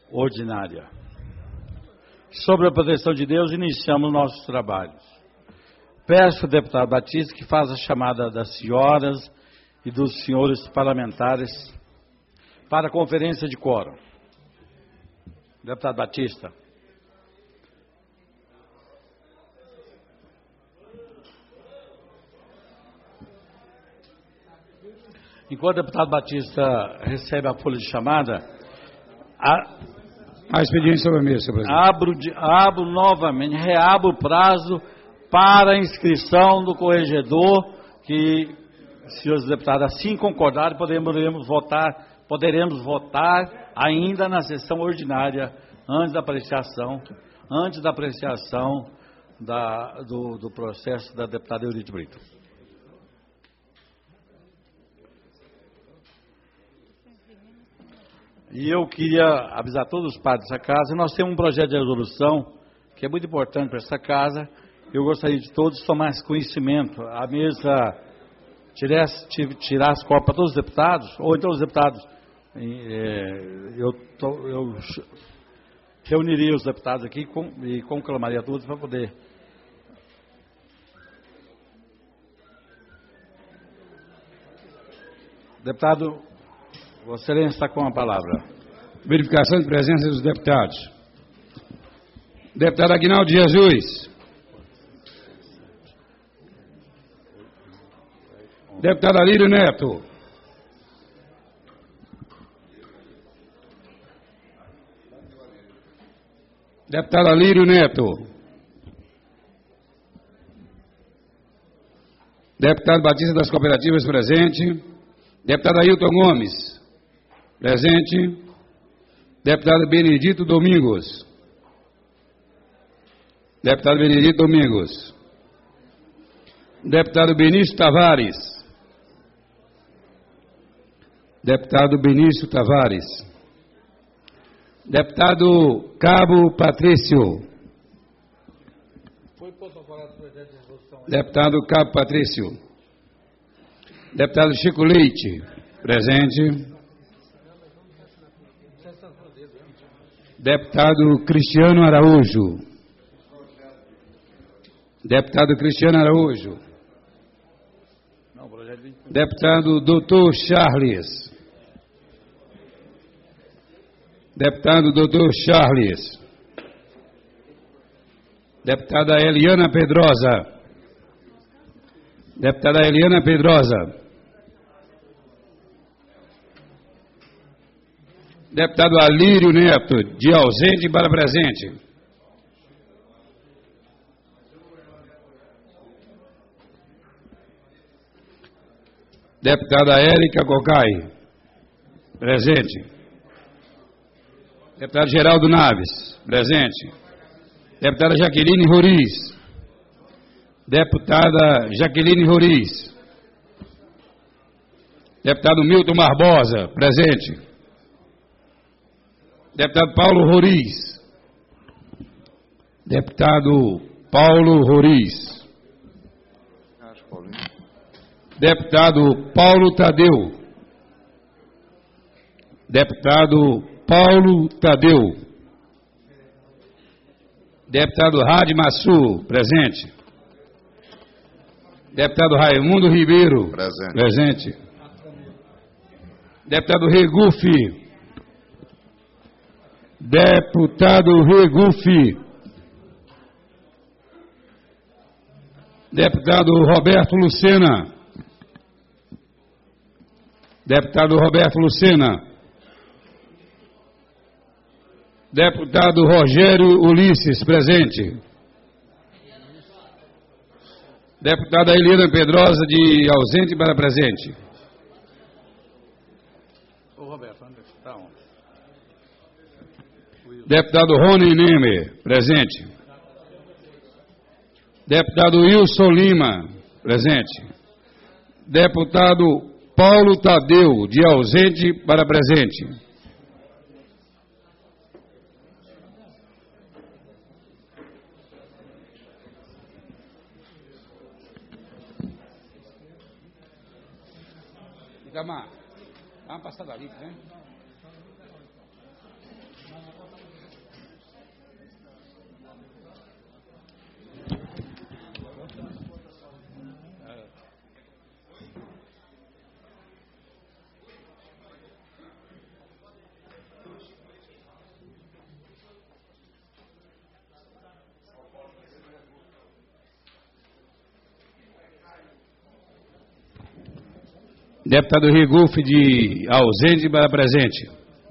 ordinária. Sobre a proteção de Deus, iniciamos nossos trabalhos. Peço ao deputado Batista que faça a chamada das senhoras e dos senhores parlamentares para a conferência de quórum. Deputado Batista. Enquanto o deputado Batista recebe a folha de chamada, a expediente sobre a mesa, senhor presidente. abro novamente, reabro o prazo para a inscrição do corregedor, que, senhores deputados, assim concordarem, poderemos votar ainda na sessão ordinária, antes da apreciação do processo da deputada Euridice Brito. E eu queria avisar todos os padres dessa casa, nós temos um projeto de resolução que é muito importante para essa casa. Eu gostaria de todos tomar conhecimento. A mesa tirasse cópia para todos os deputados, ou então os deputados, eu reuniria os deputados aqui e conclamaria todos para poder. Deputado, Vossa Excelência está com a palavra. Verificação de presença dos deputados. Deputado Aguinaldo Jesus. Deputado Alírio Neto. Deputado Alírio Neto. Deputado Batista das Cooperativas, presente. Deputado Ailton Gomes, presente. Deputado Benedito Domingos. Deputado Benedito Domingos. Deputado Benício Tavares. Deputado Benício Tavares. Deputado Cabo Patrício. Deputado Cabo Patrício. Deputado Chico Leite, presente. Deputado Cristiano Araújo. Deputado Cristiano Araújo. Deputado Doutor Charles. Deputado Doutor Charles. Deputada Eliana Pedrosa. Deputada Eliana Pedrosa. Deputado Alírio Neto, de ausente para presente. Deputada Érica Gocai, presente. Deputado Geraldo Naves, presente. Deputada Jaqueline Roriz. Deputada Jaqueline Roriz. Deputado Milton Barbosa, presente. Deputado Paulo Roriz. Deputado Paulo Roriz. Deputado Paulo Tadeu. Deputado Paulo Tadeu. Deputado Rade Massu, presente. Deputado Raimundo Ribeiro, presente. Deputado Regufe. Deputado Regufe. Deputado Roberto Lucena. Deputado Roberto Lucena. Deputado Rogério Ulisses, presente. Deputada Eliana Pedrosa, de ausente para presente. Deputado Rony Neme, presente. Deputado Wilson Lima, presente. Deputado Paulo Tadeu, de ausente para presente. Itamar, dá uma passada ali, né? Deputado Rigulf, de ausente para presente.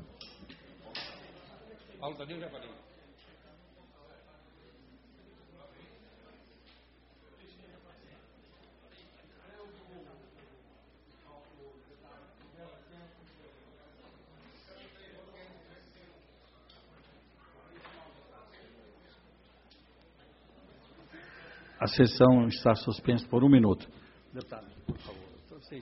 A sessão está suspensa por 1 minuto. Deputado, por favor. Vocês...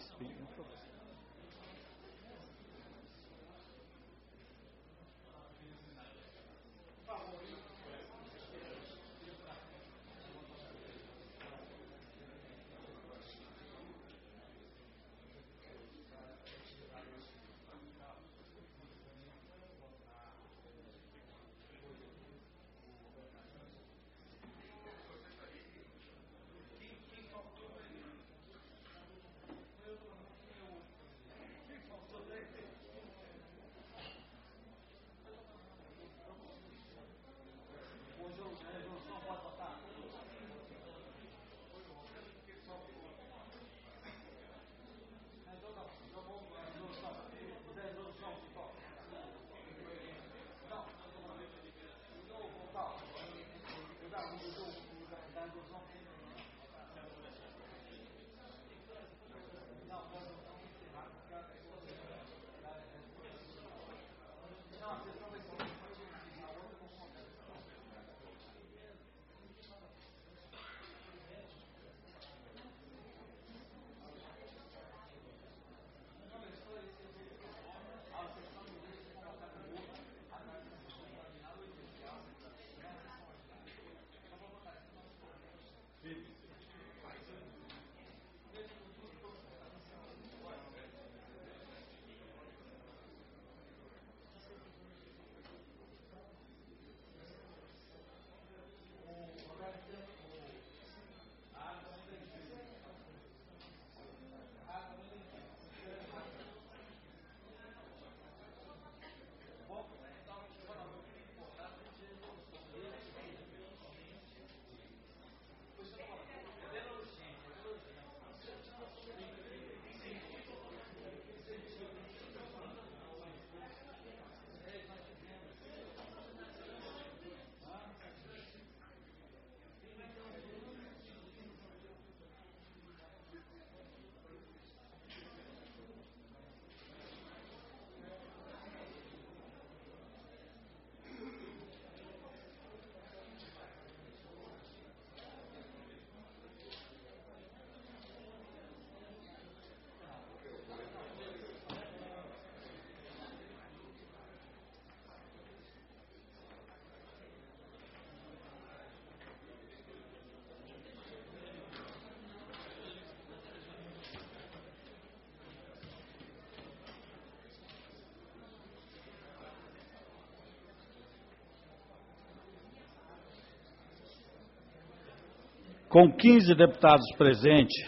Com 15 deputados presentes,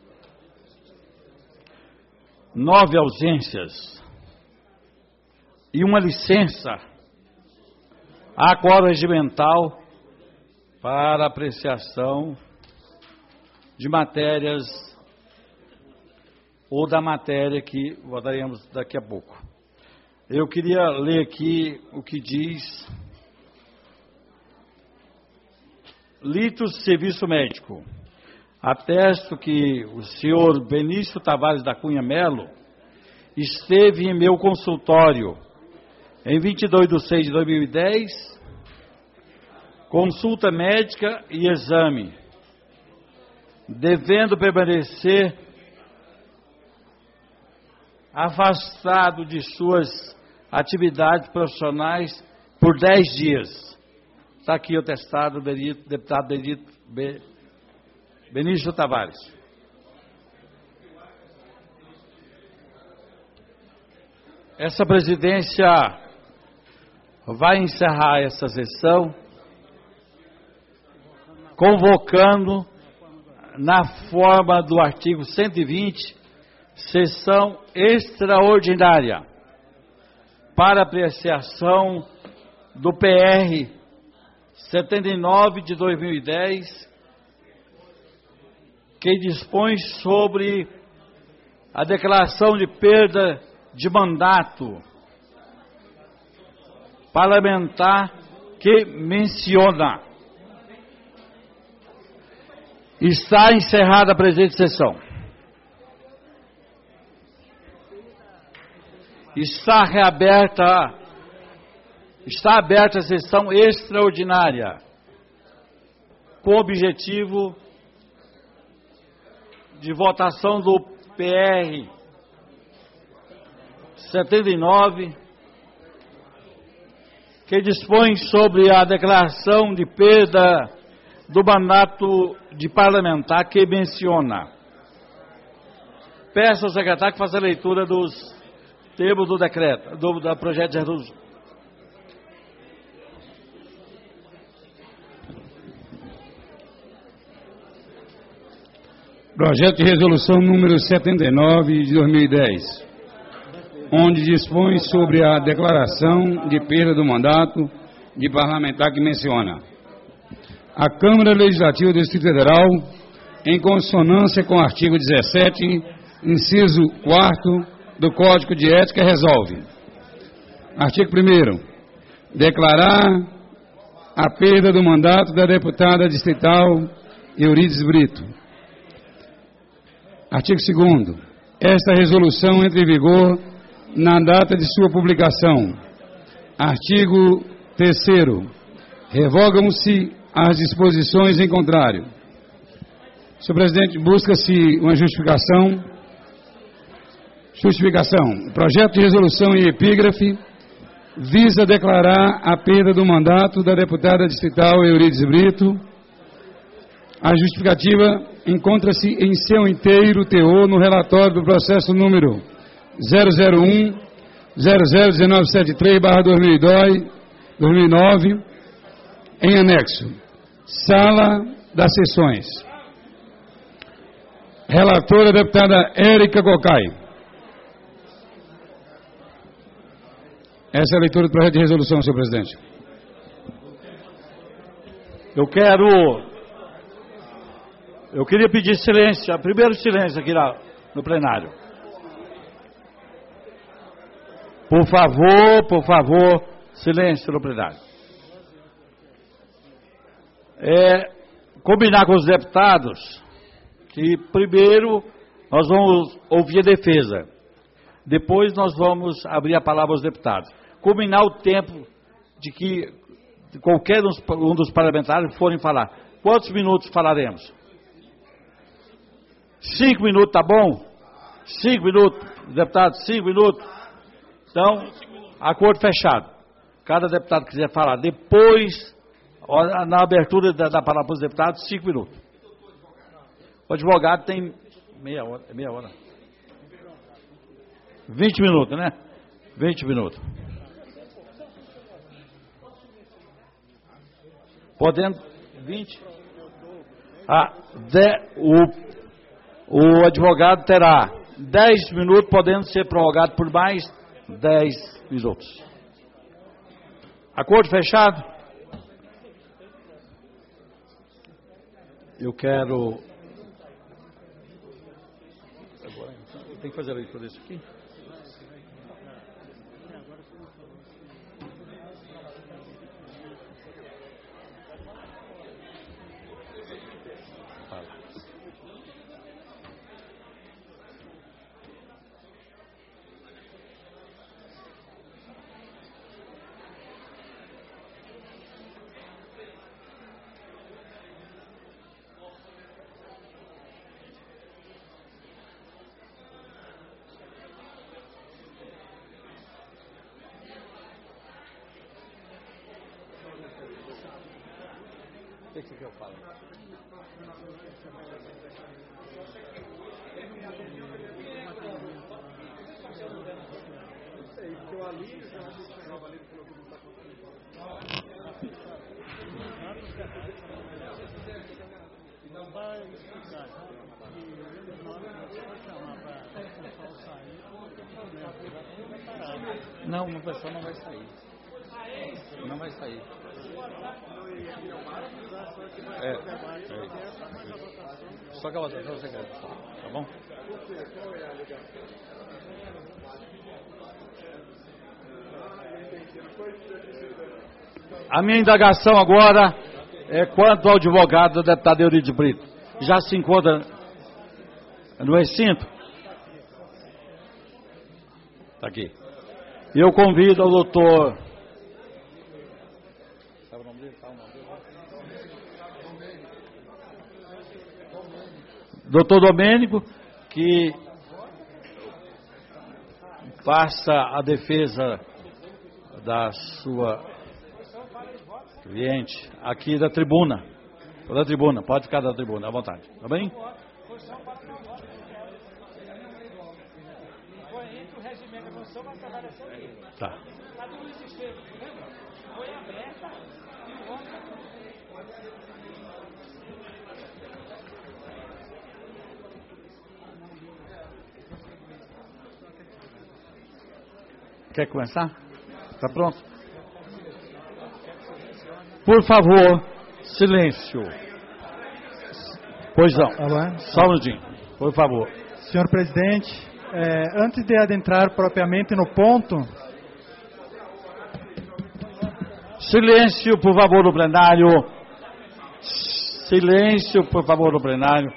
9 ausências e uma licença, há quórum regimental para apreciação de matérias ou da matéria que votaremos daqui a pouco. Eu queria ler aqui o que diz Litos Serviço Médico. Atesto que o senhor Benício Tavares da Cunha Melo esteve em meu consultório em 22/6/2010, consulta médica e exame, devendo permanecer afastado de suas atividades profissionais por 10 dias. Está aqui o atestado do deputado Benício Tavares. Essa presidência vai encerrar essa sessão convocando, na forma do artigo 120, sessão extraordinária para apreciação do PR 79 de 2010, que dispõe sobre a declaração de perda de mandato parlamentar que menciona. Está encerrada a presente sessão. Está aberta a sessão extraordinária, com o objetivo de votação do PR 79, que dispõe sobre a declaração de perda do mandato de parlamentar que menciona. Peço ao secretário que faça a leitura dos termos do decreto, do projeto de resolução. Projeto de resolução número 79 de 2010, onde dispõe sobre a declaração de perda do mandato de parlamentar que menciona. A Câmara Legislativa do Distrito Federal, em consonância com o artigo 17, inciso 4º do Código de Ética, resolve. Artigo 1º. Declarar a perda do mandato da deputada distrital Eurides Brito. Artigo 2º. Esta resolução entra em vigor na data de sua publicação. Artigo 3º. Revogam-se as disposições em contrário. Senhor presidente, busca-se uma justificação. Justificação. O projeto de resolução em epígrafe visa declarar a perda do mandato da deputada distrital Eurides Brito. A justificativa encontra-se em seu inteiro teor no relatório do processo número 001-001973/2009, em anexo. Sala das Sessões. Relatora, deputada Érica Cocai. Essa é a leitura do projeto de resolução, senhor presidente. Eu queria pedir silêncio, primeiro silêncio aqui no plenário. Por favor, silêncio no plenário. Combinar com os deputados que primeiro nós vamos ouvir a defesa, depois nós vamos abrir a palavra aos deputados. Combinar o tempo de que qualquer um dos parlamentares forem falar. Quantos minutos falaremos? 5 minutos, tá bom? 5 minutos, deputado, 5 minutos. Então, acordo fechado. Cada deputado que quiser falar, depois, na abertura da palavra para os deputados, 5 minutos. O advogado tem meia hora. 20 minutos, né? 20 minutos. Podendo, 20? O advogado terá 10 minutos, podendo ser prorrogado por mais 10 minutos. Acordo fechado? Eu quero... Agora, eu tenho que fazer a leitura disso aqui? O que eu falo? Não, o pessoal não vai sair. Não vai sair. Só que a votação você quer, tá bom? A minha indagação agora é quanto ao advogado do deputado Eurides Brito. Já se encontra no recinto? Está aqui. Eu convido o doutor... Doutor Domênico, que faça a defesa da sua cliente aqui da tribuna. Da tribuna, pode ficar da tribuna, à vontade. Tá bem? Tá. Quer começar? Está pronto? Por favor, silêncio. Pois não. Só um minutinho, por favor. Senhor presidente, antes de adentrar propriamente no ponto... Silêncio, por favor, no plenário. Silêncio, por favor, no plenário.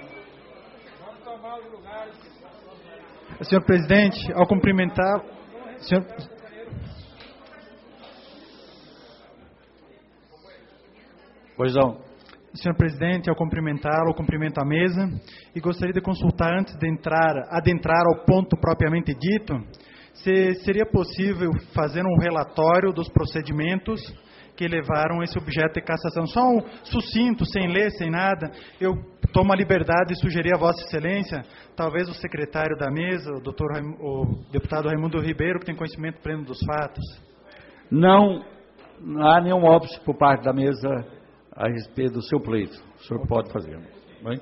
Senhor presidente, ao cumprimentar... Pois não. Senhor presidente, ao cumprimentá-lo, cumprimento a mesa e gostaria de consultar antes de adentrar ao ponto propriamente dito, se seria possível fazer um relatório dos procedimentos que levaram esse objeto de cassação. Só um sucinto, sem ler, sem nada. Eu tomo a liberdade de sugerir a Vossa Excelência, talvez o secretário da mesa, o deputado Raimundo Ribeiro, que tem conhecimento pleno dos fatos. Não há nenhum óbice por parte da mesa a respeito do seu pleito. O senhor pode fazer. Bem?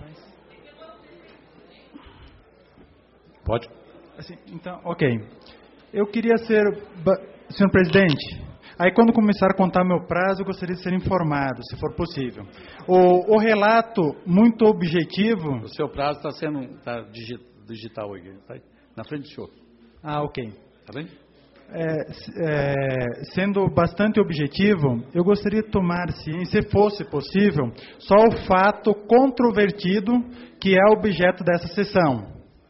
Pode? Assim, então, ok. Eu queria ser... Senhor presidente, aí quando começar a contar meu prazo, eu gostaria de ser informado, se for possível. O relato muito objetivo... O seu prazo está sendo digital aqui, tá aí, na frente do senhor. Ah, ok. Está bem? Sendo bastante objetivo, eu gostaria de tomar ciência, se fosse possível, só o fato controvertido que é objeto dessa sessão.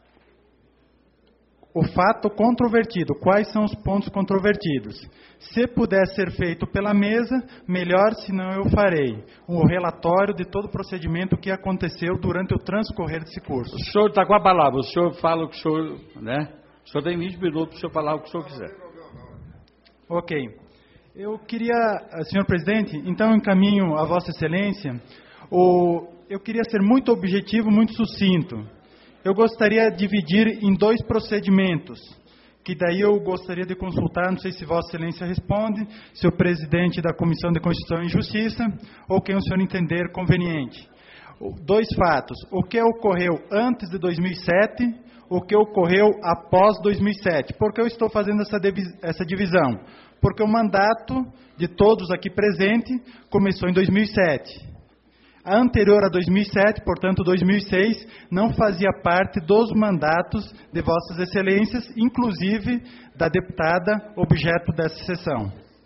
O fato controvertido, quais são os pontos controvertidos? Se puder ser feito pela mesa, melhor, senão eu farei um relatório de todo o procedimento que aconteceu durante o transcorrer desse curso. O senhor está com a palavra, o senhor fala o que o senhor, né? O senhor tem 20 minutos para o senhor falar o que o senhor quiser. Ok. Eu queria, senhor presidente, então encaminho a Vossa Excelência, eu queria ser muito objetivo, muito sucinto. Eu gostaria de dividir em 2 procedimentos, que daí eu gostaria de consultar, não sei se Vossa Excelência responde, se o presidente da Comissão de Constituição e Justiça, ou quem o senhor entender conveniente. 2 fatos, o que ocorreu antes de 2007, o que ocorreu após 2007. Por que eu estou fazendo essa divisão? Porque o mandato de todos aqui presentes começou em 2007. A anterior a 2007, portanto 2006, não fazia parte dos mandatos de Vossas Excelências, inclusive da deputada objeto dessa sessão.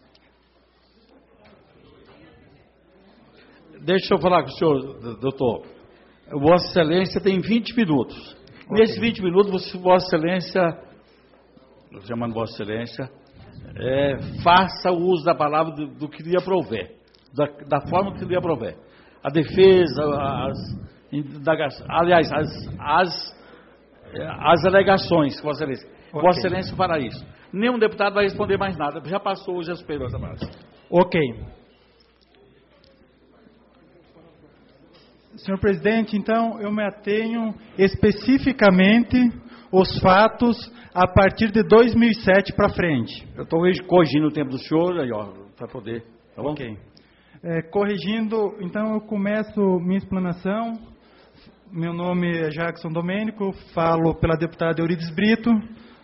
Deixa eu falar com o senhor, doutor. Vossa Excelência tem 20 minutos. Okay. Nesses 20 minutos, Vossa Excelência, chamando Vossa Excelência, faça o uso da palavra do que lhe aprouver, da forma que lhe aprouver. A defesa, aliás, as alegações, Vossa Excelência. Okay. Vossa Excelência fará isso. Nenhum deputado vai responder mais nada. Já passou, já superou essa base. Ok. Senhor presidente, então eu me atenho especificamente os fatos a partir de 2007 para frente. Eu estou corrigindo o tempo do senhor, aí, para poder, tá bom? Ok. Corrigindo, então eu começo minha explanação. Meu nome é Jackson Domênico, falo pela deputada Eurides Brito,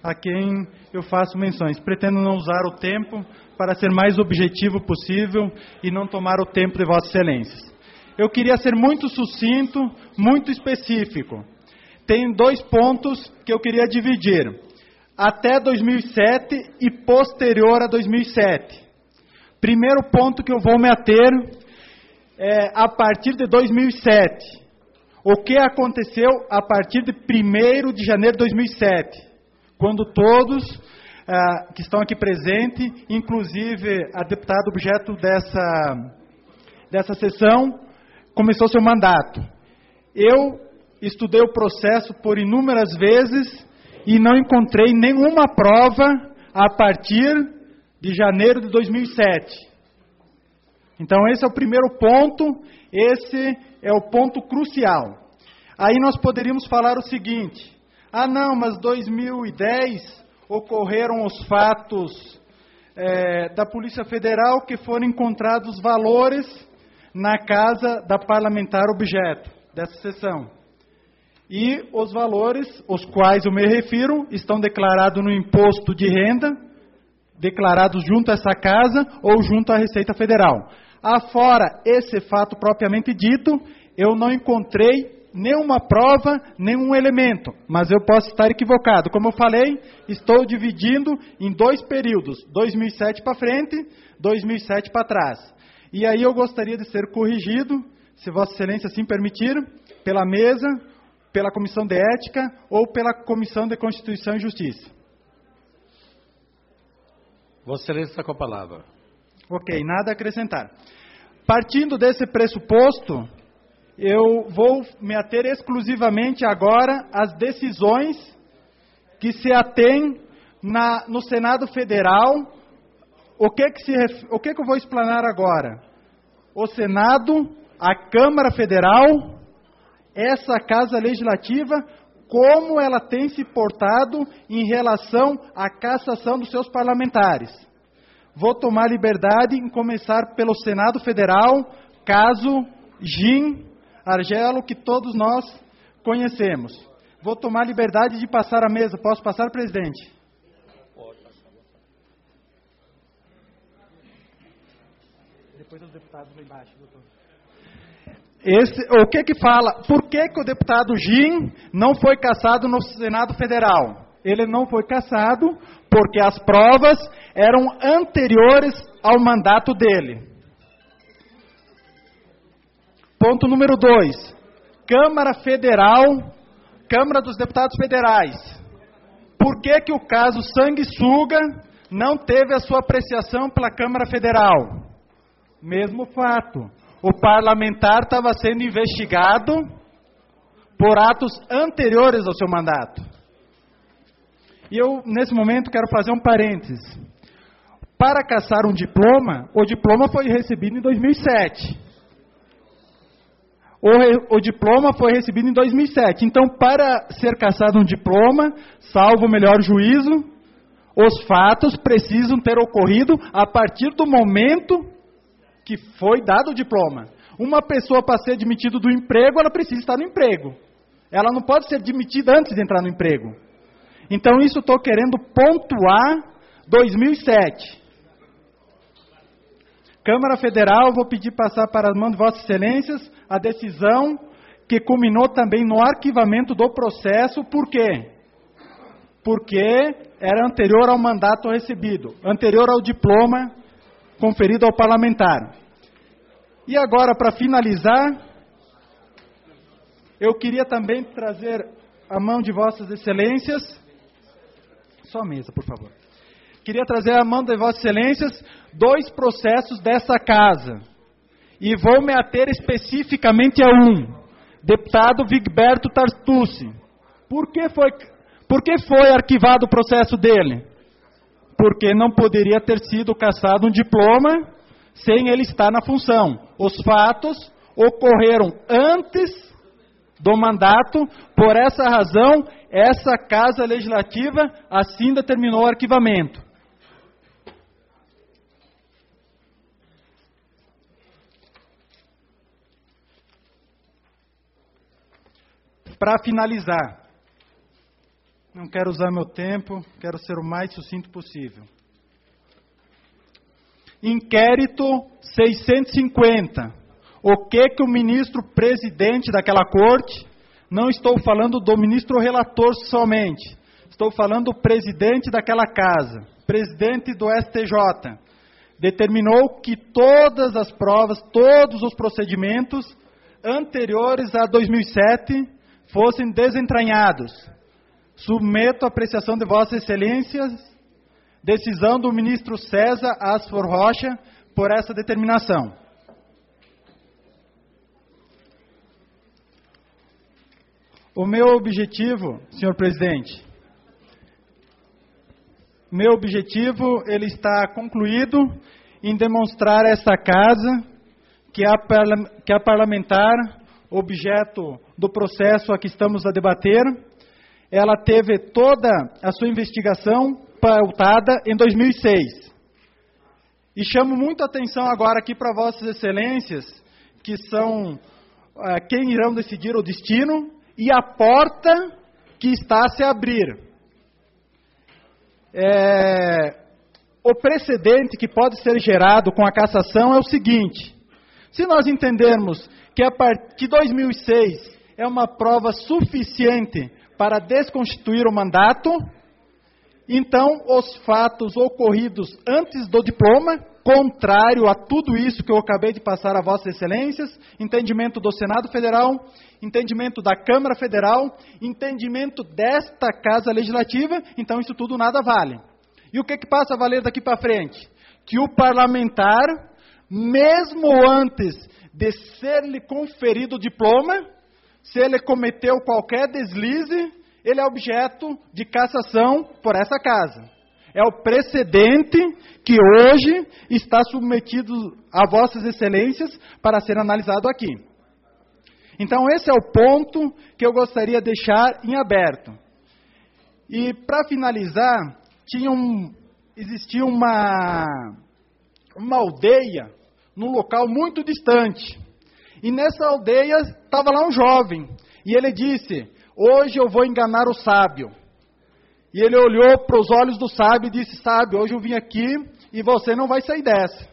a quem eu faço menções. Pretendo não usar o tempo para ser mais objetivo possível e não tomar o tempo de Vossas Excelências. Eu queria ser muito sucinto, muito específico. Tem 2 pontos que eu queria dividir. Até 2007 e posterior a 2007. Primeiro ponto que eu vou me ater é a partir de 2007. O que aconteceu a partir de 1º de janeiro de 2007, quando todos que estão aqui presentes, inclusive a deputada objeto dessa sessão, começou seu mandato. Eu estudei o processo por inúmeras vezes e não encontrei nenhuma prova a partir de janeiro de 2007. Então, esse é o primeiro ponto, esse é o ponto crucial. Aí nós poderíamos falar o seguinte: não, mas 2010 ocorreram os fatos da Polícia Federal que foram encontrados valores na casa da parlamentar objeto dessa sessão. E os valores, os quais eu me refiro, estão declarados no imposto de renda, declarados junto a essa casa ou junto à Receita Federal. Afora esse fato propriamente dito, eu não encontrei nenhuma prova, nenhum elemento, mas eu posso estar equivocado. Como eu falei, estou dividindo em 2 períodos, 2007 para frente, 2007 para trás. E aí eu gostaria de ser corrigido, se Vossa Excelência assim permitir, pela mesa, pela Comissão de Ética ou pela Comissão de Constituição e Justiça. Vossa Excelência está com a palavra. Ok, nada a acrescentar. Partindo desse pressuposto, eu vou me ater exclusivamente agora às decisões que se atêm no Senado Federal. O que eu vou explanar agora? O Senado, a Câmara Federal, essa Casa Legislativa, como ela tem se portado em relação à cassação dos seus parlamentares. Vou tomar liberdade em começar pelo Senado Federal, caso Gin Argelo, que todos nós conhecemos. Vou tomar liberdade de passar a mesa. Posso passar, presidente? Pode passar. Depois os deputados lá embaixo, doutor. O que fala? Por que o deputado Gin não foi cassado no Senado Federal? Ele não foi cassado porque as provas eram anteriores ao mandato dele. Ponto número 2. Câmara Federal, Câmara dos Deputados Federais. Por que o caso Sanguessuga não teve a sua apreciação pela Câmara Federal? Mesmo fato. O parlamentar estava sendo investigado por atos anteriores ao seu mandato. E eu, nesse momento, quero fazer um parênteses. Para cassar um diploma, o diploma foi recebido em 2007. O diploma foi recebido em 2007. Então, para ser cassado um diploma, salvo o melhor juízo, os fatos precisam ter ocorrido a partir do momento que foi dado o diploma. Uma pessoa, para ser demitida do emprego, ela precisa estar no emprego. Ela não pode ser demitida antes de entrar no emprego. Então, isso estou querendo pontuar 2007. Câmara Federal, vou pedir passar para as mãos de Vossas Excelências a decisão que culminou também no arquivamento do processo. Por quê? Porque era anterior ao mandato recebido, anterior ao diploma conferido ao parlamentar. E agora, para finalizar, eu queria também trazer à mão de Vossas Excelências, só a mesa, por favor. Queria trazer à mão de Vossas Excelências 2 processos dessa casa. E vou me ater especificamente a um. Deputado Vigberto Tartucci. Por que foi arquivado o processo dele? Porque não poderia ter sido cassado um diploma sem ele estar na função. Os fatos ocorreram antes do mandato, por essa razão, essa Casa Legislativa assim determinou o arquivamento. Para finalizar, não quero usar meu tempo, quero ser o mais sucinto possível. Inquérito 650. O que o ministro presidente daquela corte, não estou falando do ministro relator somente, estou falando do presidente daquela casa, presidente do STJ, determinou que todas as provas, todos os procedimentos anteriores a 2007 fossem desentranhados. Submeto a apreciação de Vossas Excelências, decisão do ministro César Asfor Rocha, por essa determinação. O meu objetivo, senhor presidente, ele está concluído em demonstrar esta casa que a parlamentar, objeto do processo a que estamos a debater, ela teve toda a sua investigação pautada em 2006. E chamo muito a atenção agora aqui para Vossas Excelências, que são quem irão decidir o destino e a porta que está a se abrir. O precedente que pode ser gerado com a cassação é o seguinte: se nós entendermos que 2006 é uma prova suficiente para desconstituir o mandato, então os fatos ocorridos antes do diploma, contrário a tudo isso que eu acabei de passar a Vossas Excelências, entendimento do Senado Federal, entendimento da Câmara Federal, entendimento desta Casa Legislativa, então isso tudo nada vale. E o que passa a valer daqui para frente? Que o parlamentar, mesmo antes de ser-lhe conferido o diploma, se ele cometeu qualquer deslize, ele é objeto de cassação por essa casa. É o precedente que hoje está submetido a Vossas Excelências para ser analisado aqui. Então, esse é o ponto que eu gostaria de deixar em aberto. E, para finalizar, existia uma aldeia num local muito distante. E nessa aldeia estava lá um jovem. E ele disse: hoje eu vou enganar o sábio. E ele olhou para os olhos do sábio e disse: sábio, hoje eu vim aqui e você não vai sair dessa.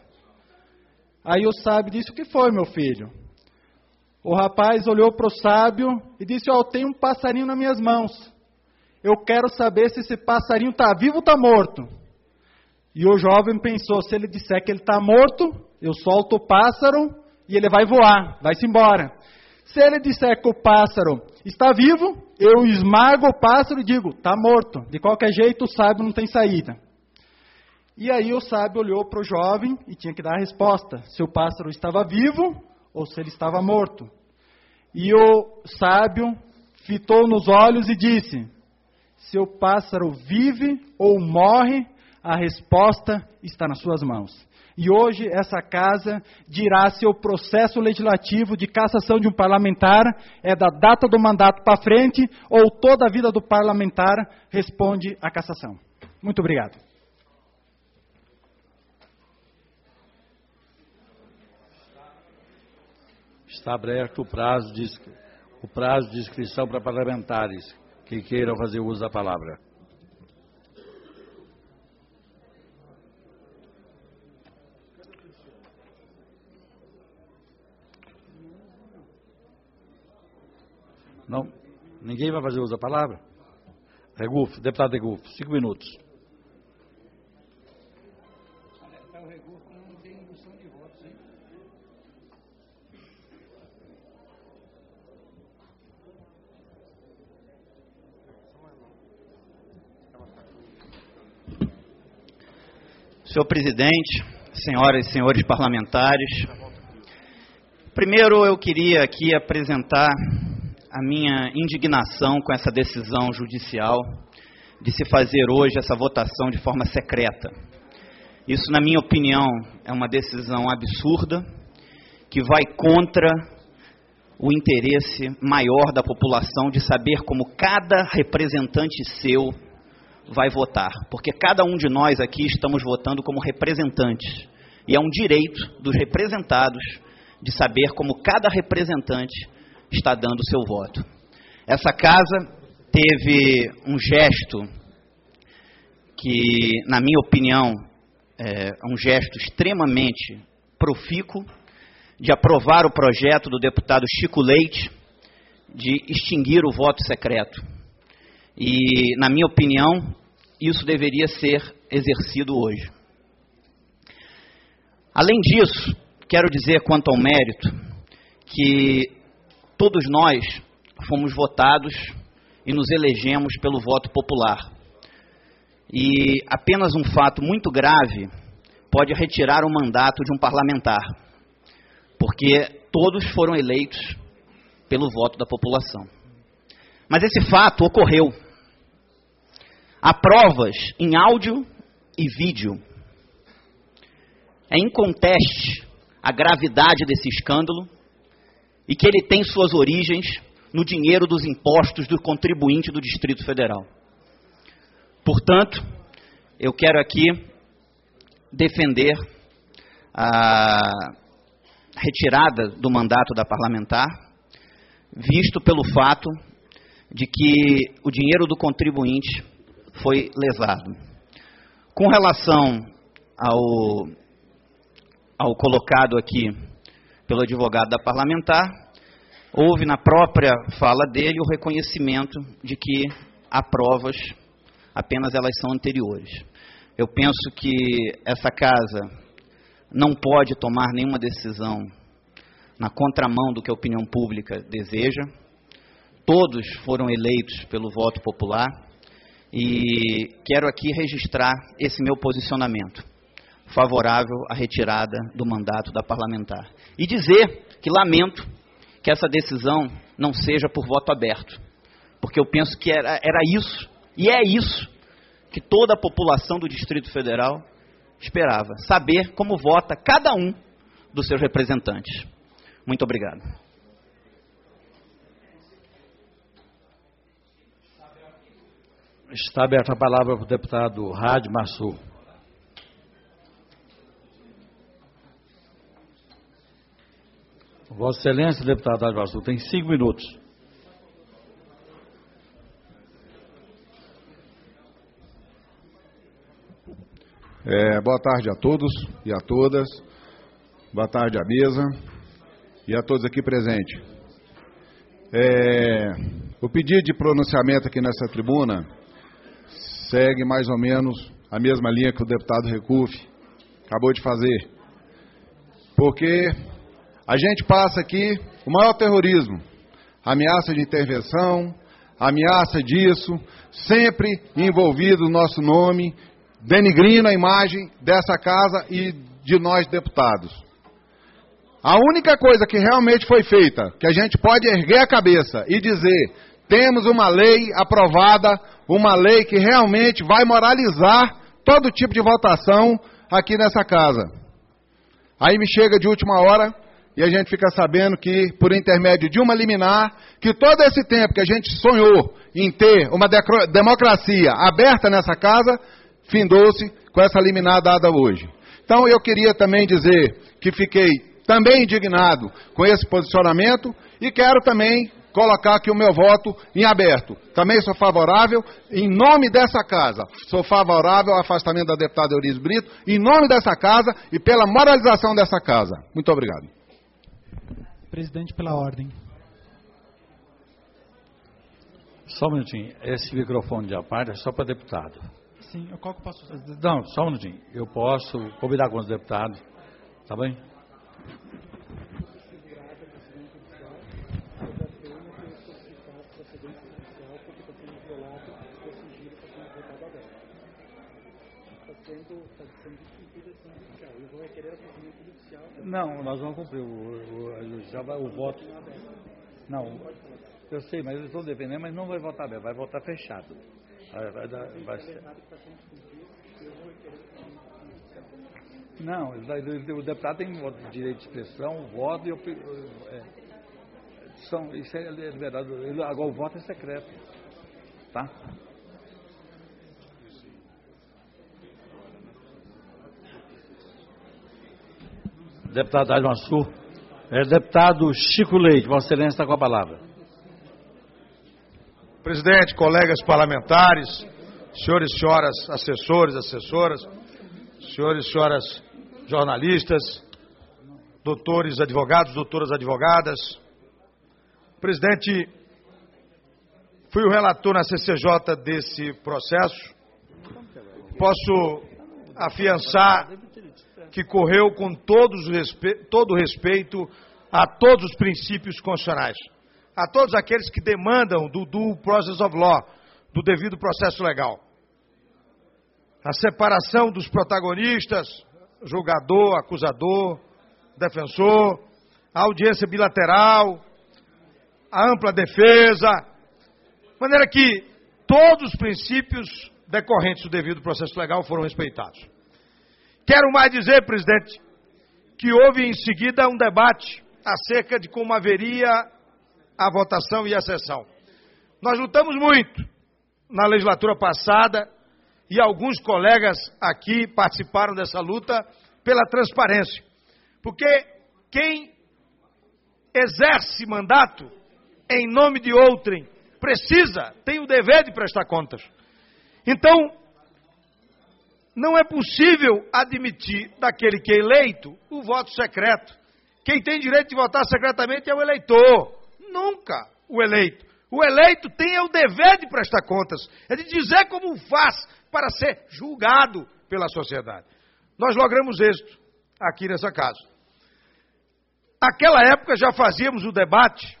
Aí o sábio disse: o que foi, meu filho? O rapaz olhou para o sábio e disse: eu tenho um passarinho nas minhas mãos. Eu quero saber se esse passarinho está vivo ou está morto. E o jovem pensou: se ele disser que ele está morto, eu solto o pássaro e ele vai voar, vai-se embora. Se ele disser que o pássaro está vivo, eu esmago o pássaro e digo: está morto. De qualquer jeito, o sábio não tem saída. E aí o sábio olhou para o jovem e tinha que dar a resposta: se o pássaro estava vivo ou se ele estava morto. E o sábio fitou nos olhos e disse: se o pássaro vive ou morre, a resposta está nas suas mãos. E hoje essa casa dirá se o processo legislativo de cassação de um parlamentar é da data do mandato para frente ou toda a vida do parlamentar responde à cassação. Muito obrigado. Está aberto o prazo de inscrição para parlamentares que queiram fazer uso da palavra. Não? Ninguém vai fazer uso da palavra? Regufo, deputado Regufo, 5 minutos. O Regufo não tem indução de votos, hein? Senhor presidente, senhoras e senhores parlamentares, primeiro eu queria aqui apresentar a minha indignação com essa decisão judicial de se fazer hoje essa votação de forma secreta. Isso, na minha opinião, é uma decisão absurda, que vai contra o interesse maior da população de saber como cada representante seu vai votar. Porque cada um de nós aqui estamos votando como representantes. E é um direito dos representados de saber como cada representante está dando o seu voto. Essa casa teve um gesto que, na minha opinião, é um gesto extremamente profícuo de aprovar o projeto do deputado Chico Leite de extinguir o voto secreto. E, na minha opinião, isso deveria ser exercido hoje. Além disso, quero dizer quanto ao mérito que todos nós fomos votados e nos elegemos pelo voto popular. E apenas um fato muito grave pode retirar o mandato de um parlamentar, porque todos foram eleitos pelo voto da população. Mas esse fato ocorreu. Há provas em áudio e vídeo. É inconteste a gravidade desse escândalo e que ele tem suas origens no dinheiro dos impostos do contribuinte do Distrito Federal. Portanto, eu quero aqui defender a retirada do mandato da parlamentar, visto pelo fato de que o dinheiro do contribuinte foi lesado. Com relação ao colocado aqui pelo advogado da parlamentar, houve na própria fala dele o reconhecimento de que há provas, apenas elas são anteriores. Eu penso que essa casa não pode tomar nenhuma decisão na contramão do que a opinião pública deseja. Todos foram eleitos pelo voto popular e quero aqui registrar esse meu posicionamento favorável à retirada do mandato da parlamentar. E dizer que lamento que essa decisão não seja por voto aberto, porque eu penso que era isso, e é isso, que toda a população do Distrito Federal esperava, saber como vota cada um dos seus representantes. Muito obrigado. Está aberta a palavra para o deputado Rádio Massu. Vossa Excelência, deputado Rádio Massu, tem 5 minutos. Boa tarde a todos e a todas. Boa tarde à mesa e a todos aqui presentes. O pedido de pronunciamento aqui nessa tribuna segue mais ou menos a mesma linha que o deputado Recuf acabou de fazer. Porque a gente passa aqui o maior terrorismo, ameaça de intervenção, ameaça disso, sempre envolvido o nosso nome, denigrindo a imagem dessa casa e de nós deputados. A única coisa que realmente foi feita, que a gente pode erguer a cabeça e dizer, temos uma lei aprovada, uma lei que realmente vai moralizar todo tipo de votação aqui nessa casa. Aí me chega de última hora e a gente fica sabendo que, por intermédio de uma liminar, que todo esse tempo que a gente sonhou em ter uma democracia aberta nessa casa, findou-se com essa liminar dada hoje. Então eu queria também dizer que fiquei também indignado com esse posicionamento e quero também colocar aqui o meu voto em aberto. Também sou favorável, em nome dessa casa, sou favorável ao afastamento da deputada Eurice Brito, em nome dessa casa e pela moralização dessa casa. Muito obrigado. Presidente, pela ordem. Só um minutinho. Esse microfone de aparelho é só para deputado. Sim, qual que eu posso fazer? Não, só um minutinho. Eu posso convidar com os deputados. Tá bem? Não, nós vamos cumprir o voto. Não, eu sei, mas eles estão defendendo, mas não vai votar aberto, vai votar fechado. Vai ser. Não, o deputado tem direito de expressão, voto e isso é liberdade. Agora o voto é secreto, tá? Deputado Admassu, deputado Chico Leite, Vossa Excelência está com a palavra. Presidente, colegas parlamentares, senhores e senhoras assessores, assessoras, senhores e senhoras jornalistas, doutores advogados, doutoras advogadas. Presidente, fui o relator na CCJ desse processo. Posso afiançar que correu com todo o respeito a todos os princípios constitucionais, a todos aqueles que demandam do due process of law, do devido processo legal. A separação dos protagonistas, julgador, acusador, defensor, a audiência bilateral, a ampla defesa, de maneira que todos os princípios decorrentes do devido processo legal foram respeitados. Quero mais dizer, presidente, que houve em seguida um debate acerca de como haveria a votação e a sessão. Nós lutamos muito na legislatura passada e alguns colegas aqui participaram dessa luta pela transparência. Porque quem exerce mandato em nome de outrem tem o dever de prestar contas. Então, não é possível admitir daquele que é eleito o voto secreto. Quem tem direito de votar secretamente é o eleitor, nunca o eleito. O eleito tem o dever de prestar contas, é de dizer como faz para ser julgado pela sociedade. Nós logramos êxito aqui nessa casa. Naquela época já fazíamos o debate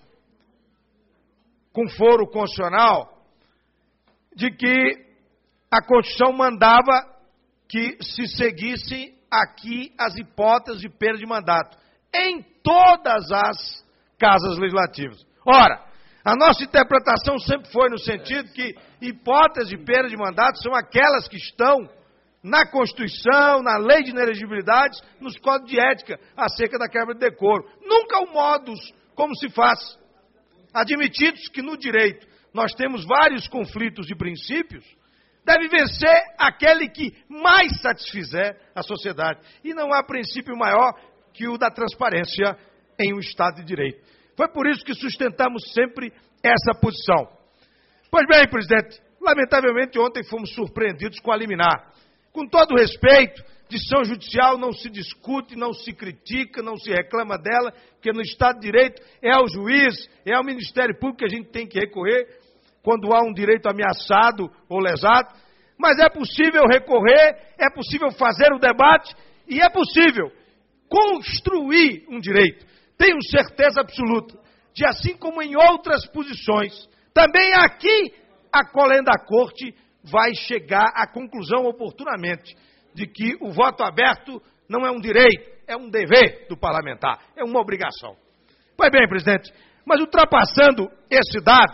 com foro constitucional de que a Constituição mandava que se seguissem aqui as hipóteses de perda de mandato em todas as casas legislativas. Ora, a nossa interpretação sempre foi no sentido que hipóteses de perda de mandato são aquelas que estão na Constituição, na lei de inelegibilidades, nos códigos de ética acerca da quebra de decoro. Nunca o modus como se faz. Admitidos que no direito nós temos vários conflitos de princípios, deve vencer aquele que mais satisfizer a sociedade. E não há princípio maior que o da transparência em um Estado de Direito. Foi por isso que sustentamos sempre essa posição. Pois bem, presidente, lamentavelmente ontem fomos surpreendidos com a liminar. Com todo respeito, decisão judicial não se discute, não se critica, não se reclama dela, porque no Estado de Direito é ao juiz, é ao Ministério Público que a gente tem que recorrer quando há um direito ameaçado ou lesado. Mas é possível recorrer, é possível fazer o debate e é possível construir um direito. Tenho certeza absoluta de, assim como em outras posições, também aqui a Colém da Corte vai chegar à conclusão oportunamente de que o voto aberto não é um direito, é um dever do parlamentar, é uma obrigação. Pois bem, presidente, mas ultrapassando esse dado,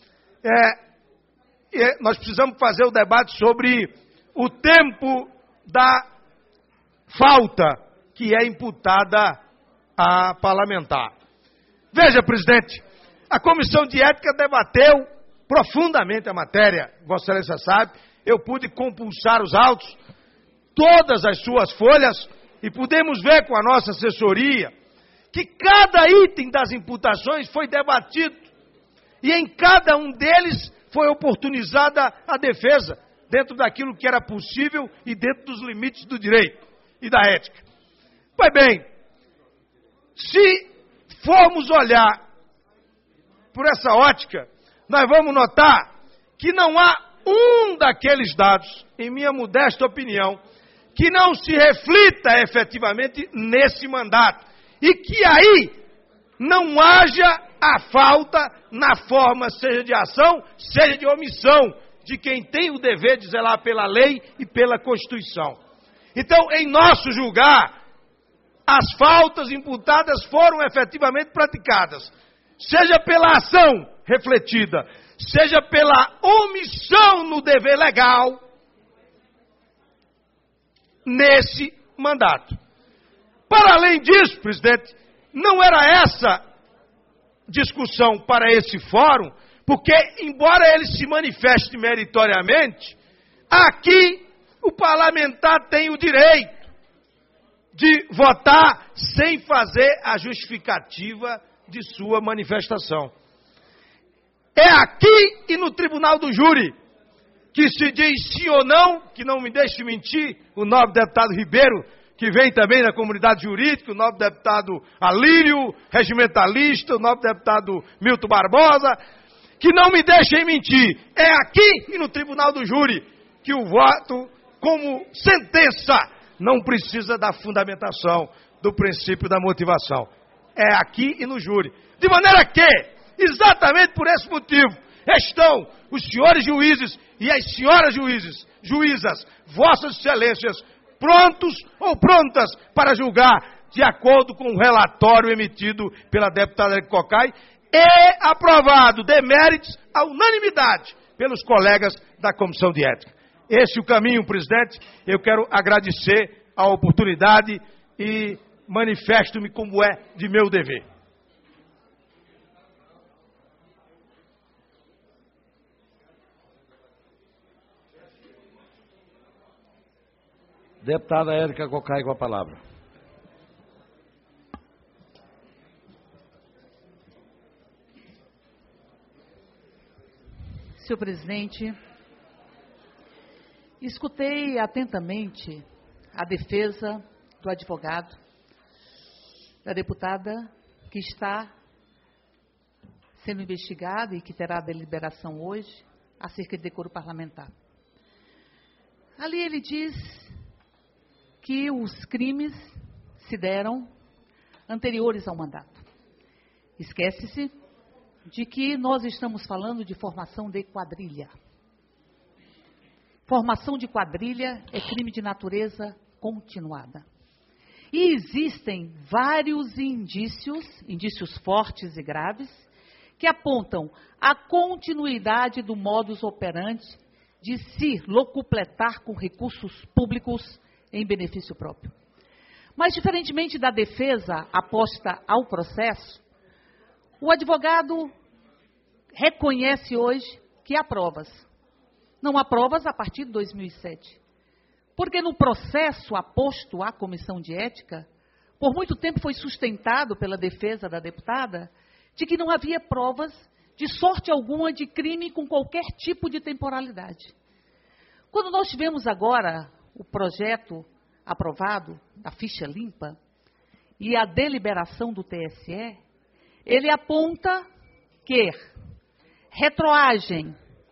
nós precisamos fazer o debate sobre o tempo da falta que é imputada a parlamentar. Veja, presidente, a Comissão de Ética debateu profundamente a matéria, Vossa Excelência sabe, eu pude compulsar os autos, todas as suas folhas, e pudemos ver com a nossa assessoria que cada item das imputações foi debatido, e em cada um deles foi oportunizada a defesa, dentro daquilo que era possível e dentro dos limites do direito e da ética. Pois bem, se formos olhar por essa ótica, nós vamos notar que não há um daqueles dados, em minha modesta opinião, que não se reflita efetivamente nesse mandato e que aí não haja a falta na forma, seja de ação, seja de omissão, de quem tem o dever de zelar pela lei e pela Constituição. Então, em nosso julgar, as faltas imputadas foram efetivamente praticadas, seja pela ação refletida, seja pela omissão no dever legal, nesse mandato. Para além disso, presidente, não era essa discussão para esse fórum, porque, embora ele se manifeste meritoriamente, aqui o parlamentar tem o direito de votar sem fazer a justificativa de sua manifestação. É aqui e no tribunal do júri que se diz sim ou não, que não me deixe mentir, o nobre deputado Ribeiro, que vem também da comunidade jurídica, o nobre deputado Alírio, regimentalista, o nobre deputado Milton Barbosa, que não me deixem mentir. É aqui e no tribunal do júri que o voto, como sentença, não precisa da fundamentação do princípio da motivação. É aqui e no júri. De maneira que, exatamente por esse motivo, estão os senhores juízes e as senhoras juízas, vossas excelências, prontos ou prontas para julgar de acordo com o relatório emitido pela deputada Érica Cocai e aprovado de méritos à unanimidade pelos colegas da Comissão de Ética. Esse é o caminho, presidente. Eu quero agradecer a oportunidade e manifesto-me como é de meu dever. Deputada Érica Cocai com a palavra. Senhor presidente, escutei atentamente a defesa do advogado, da deputada que está sendo investigada e que terá deliberação hoje acerca de decoro parlamentar. Ali ele diz que os crimes se deram anteriores ao mandato. Esquece-se de que nós estamos falando de formação de quadrilha. Formação de quadrilha é crime de natureza continuada. E existem vários indícios fortes e graves, que apontam a continuidade do modus operandi de se locupletar com recursos públicos em benefício próprio. Mas, diferentemente da defesa aposta ao processo, o advogado reconhece hoje que há provas. Não há provas a partir de 2007. Porque no processo aposto à Comissão de Ética, por muito tempo foi sustentado pela defesa da deputada de que não havia provas de sorte alguma de crime com qualquer tipo de temporalidade. Quando nós tivemos agora o projeto aprovado da ficha limpa e a deliberação do TSE, ele aponta que retroage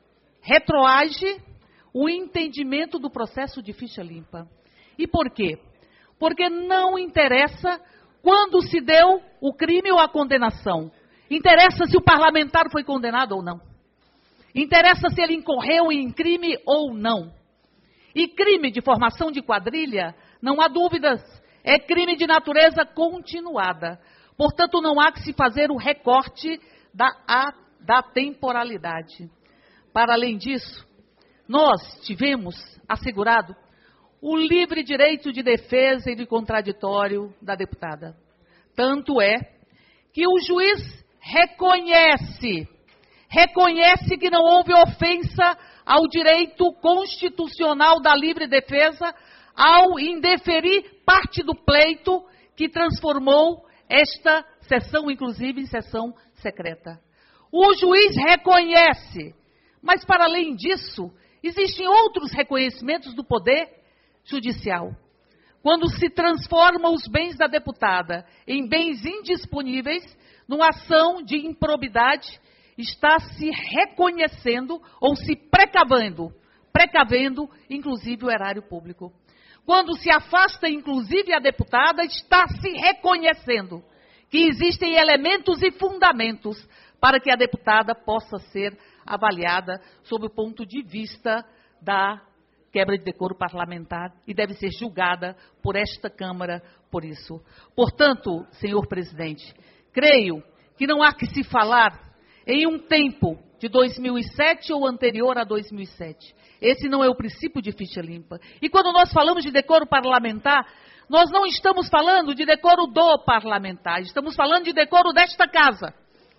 o entendimento do processo de ficha limpa. E por quê? Porque não interessa quando se deu o crime ou a condenação. Interessa se o parlamentar foi condenado ou não. Interessa se ele incorreu em crime ou não. E crime de formação de quadrilha, não há dúvidas, é crime de natureza continuada. Portanto, não há que se fazer o recorte da temporalidade. Para além disso, nós tivemos assegurado o livre direito de defesa e de contraditório da deputada. Tanto é que o juiz reconhece que não houve ofensa ao direito constitucional da livre defesa ao indeferir parte do pleito que transformou esta sessão, inclusive, em sessão secreta. O juiz reconhece, mas para além disso, existem outros reconhecimentos do poder judicial. Quando se transforma os bens da deputada em bens indisponíveis, numa ação de improbidade, está se reconhecendo ou se precavendo, inclusive, o erário público. Quando se afasta, inclusive, a deputada, está se reconhecendo que existem elementos e fundamentos para que a deputada possa ser avaliada sob o ponto de vista da quebra de decoro parlamentar e deve ser julgada por esta Câmara por isso. Portanto, senhor presidente, creio que não há que se falar em um tempo de 2007 ou anterior a 2007. Esse não é o princípio de ficha limpa. E quando nós falamos de decoro parlamentar, nós não estamos falando de decoro do parlamentar, estamos falando de decoro desta casa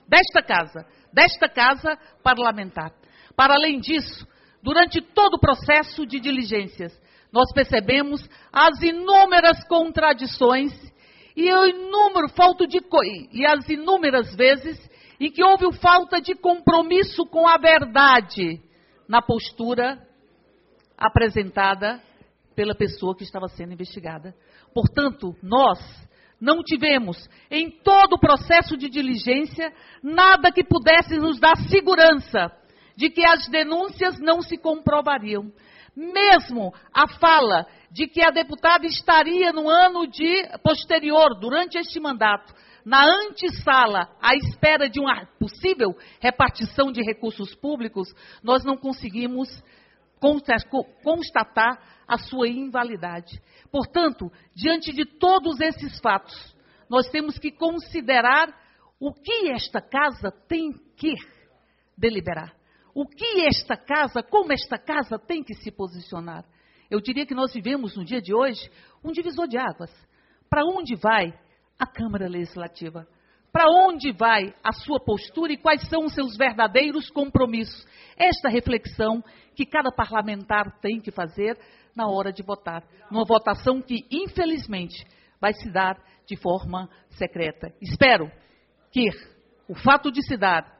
parlamentar. Para além disso, durante todo o processo de diligências, nós percebemos as inúmeras contradições e as inúmeras vezes em que houve falta de compromisso com a verdade na postura apresentada pela pessoa que estava sendo investigada. Portanto, nós não tivemos, em todo o processo de diligência, nada que pudesse nos dar segurança de que as denúncias não se comprovariam. Mesmo a fala de que a deputada estaria no ano posterior, durante este mandato, na antessala, à espera de uma possível repartição de recursos públicos, nós não conseguimos constatar a sua invalidade. Portanto, diante de todos esses fatos, nós temos que considerar o que esta casa tem que deliberar. O que esta casa, como esta casa tem que se posicionar. Eu diria que nós vivemos no dia de hoje um divisor de águas. Para onde vai a Câmara Legislativa? Para onde vai a sua postura e quais são os seus verdadeiros compromissos? Esta reflexão que cada parlamentar tem que fazer na hora de votar. Numa votação que, infelizmente, vai se dar de forma secreta. Espero que o fato de se dar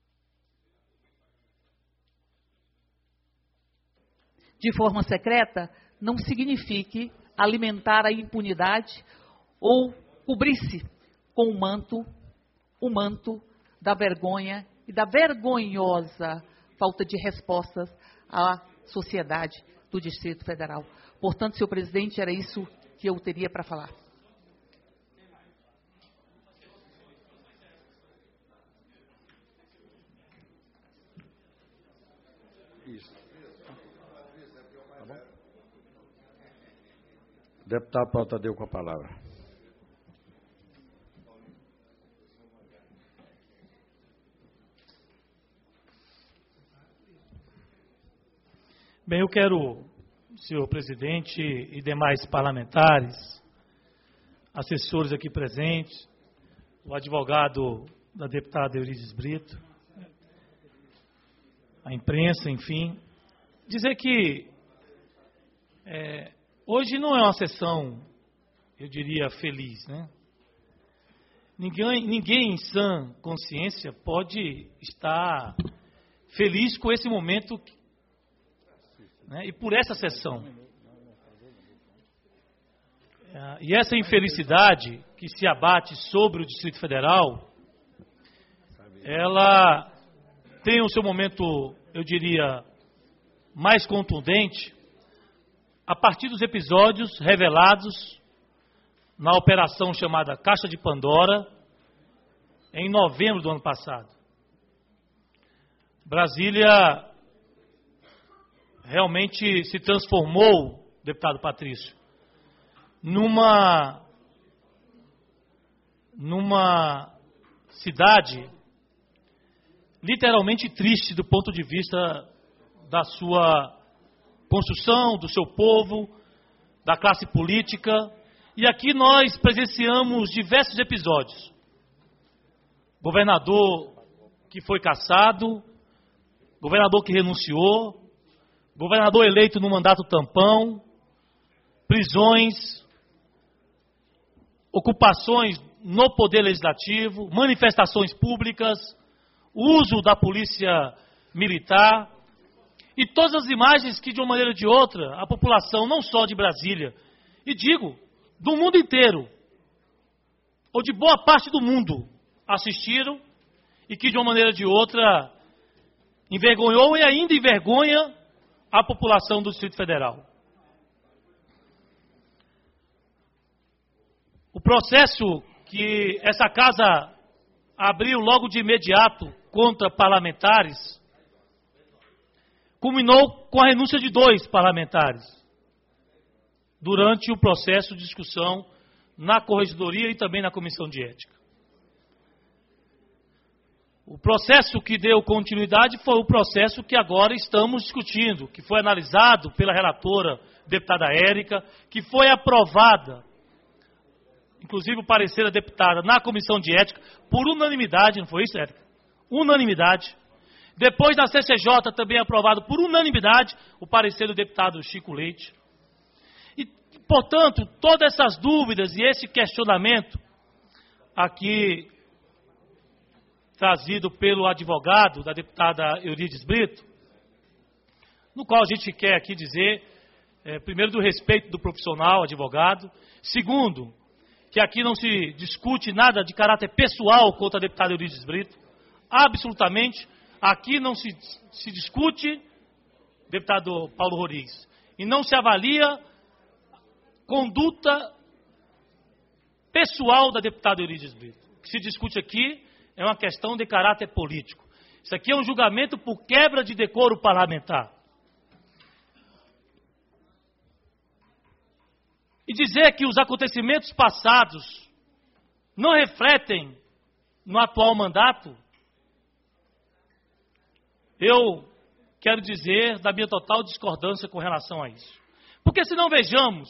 de forma secreta não signifique alimentar a impunidade ou cobrir-se com o manto da vergonha e da vergonhosa falta de respostas à sociedade do Distrito Federal. Portanto, senhor presidente, era isso que eu teria para falar. Deputado Paulo Tadeu com a palavra. Bem, eu quero, senhor presidente e demais parlamentares, assessores aqui presentes, o advogado da deputada Eurídice Brito, a imprensa, enfim, dizer que hoje não é uma sessão, eu diria, feliz, né? Ninguém em sã consciência pode estar feliz com esse momento, né? E por essa sessão. E essa infelicidade que se abate sobre o Distrito Federal, ela tem o seu momento, eu diria, mais contundente, a partir dos episódios revelados na operação chamada Caixa de Pandora, em novembro do ano passado. Brasília realmente se transformou, deputado Patrício, numa cidade literalmente triste do ponto de vista da sua construção, do seu povo, da classe política. E aqui nós presenciamos diversos episódios. Governador que foi cassado, governador que renunciou, governador eleito no mandato tampão, prisões, ocupações no poder legislativo, manifestações públicas, uso da polícia militar e todas as imagens que, de uma maneira ou de outra, a população, não só de Brasília, e digo, do mundo inteiro, ou de boa parte do mundo, assistiram e que, de uma maneira ou de outra, envergonhou e ainda envergonha a população do Distrito Federal. O processo que essa casa abriu logo de imediato contra parlamentares culminou com a renúncia de 2 parlamentares durante o processo de discussão na Corregedoria e também na Comissão de Ética. O processo que deu continuidade foi o processo que agora estamos discutindo, que foi analisado pela relatora, deputada Érica, que foi aprovada, inclusive o parecer da deputada na Comissão de Ética, por unanimidade, não foi isso, Érica? Unanimidade. Depois na CCJ também aprovado por unanimidade o parecer do deputado Chico Leite. E, portanto, todas essas dúvidas e esse questionamento aqui trazido pelo advogado da deputada Eurídice Brito, no qual a gente quer aqui dizer, primeiro, do respeito do profissional, advogado. Segundo, que aqui não se discute nada de caráter pessoal contra a deputada Eurídice Brito. Absolutamente. Aqui não se discute, deputado Paulo Rodrigues, e não se avalia conduta pessoal da deputada Eurídice Brito. O que se discute aqui é uma questão de caráter político. Isso aqui é um julgamento por quebra de decoro parlamentar. E dizer que os acontecimentos passados não refletem no atual mandato, eu quero dizer da minha total discordância com relação a isso. Porque se não vejamos,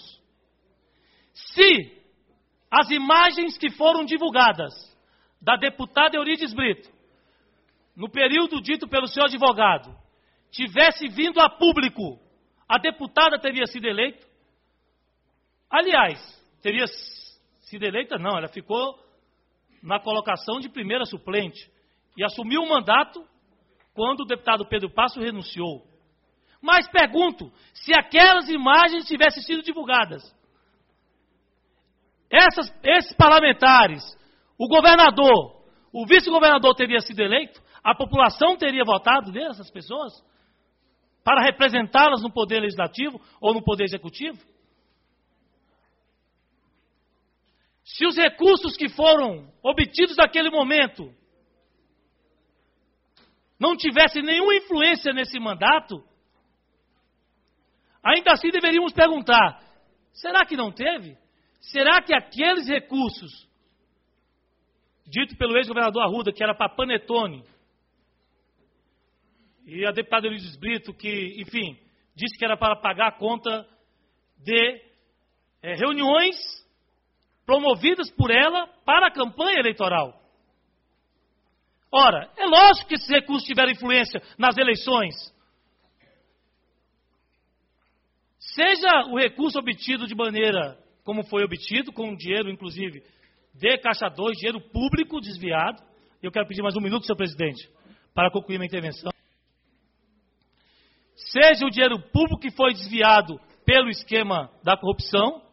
se as imagens que foram divulgadas da deputada Eurídice Brito, no período dito pelo senhor advogado, tivesse vindo a público, a deputada teria sido eleita. Aliás, teria sido eleita? Não, ela ficou na colocação de primeira suplente e assumiu o mandato quando o deputado Pedro Passo renunciou. Mas pergunto, se aquelas imagens tivessem sido divulgadas, esses parlamentares, o governador, o vice-governador teria sido eleito? A população teria votado nessas pessoas para representá-las no poder legislativo ou no poder executivo? Se os recursos que foram obtidos naquele momento não tivessem nenhuma influência nesse mandato, ainda assim deveríamos perguntar, será que não teve? Será que aqueles recursos, dito pelo ex-governador Arruda, que era para Panetone, e a deputada Eurídice Brito, que, enfim, disse que era para pagar a conta de reuniões promovidas por ela para a campanha eleitoral. Ora, é lógico que esses recursos tiveram influência nas eleições. Seja o recurso obtido de maneira como foi obtido, com dinheiro, inclusive, de Caixa 2, dinheiro público desviado. Eu quero pedir mais um minuto, senhor presidente, para concluir minha intervenção. Seja o dinheiro público que foi desviado pelo esquema da corrupção,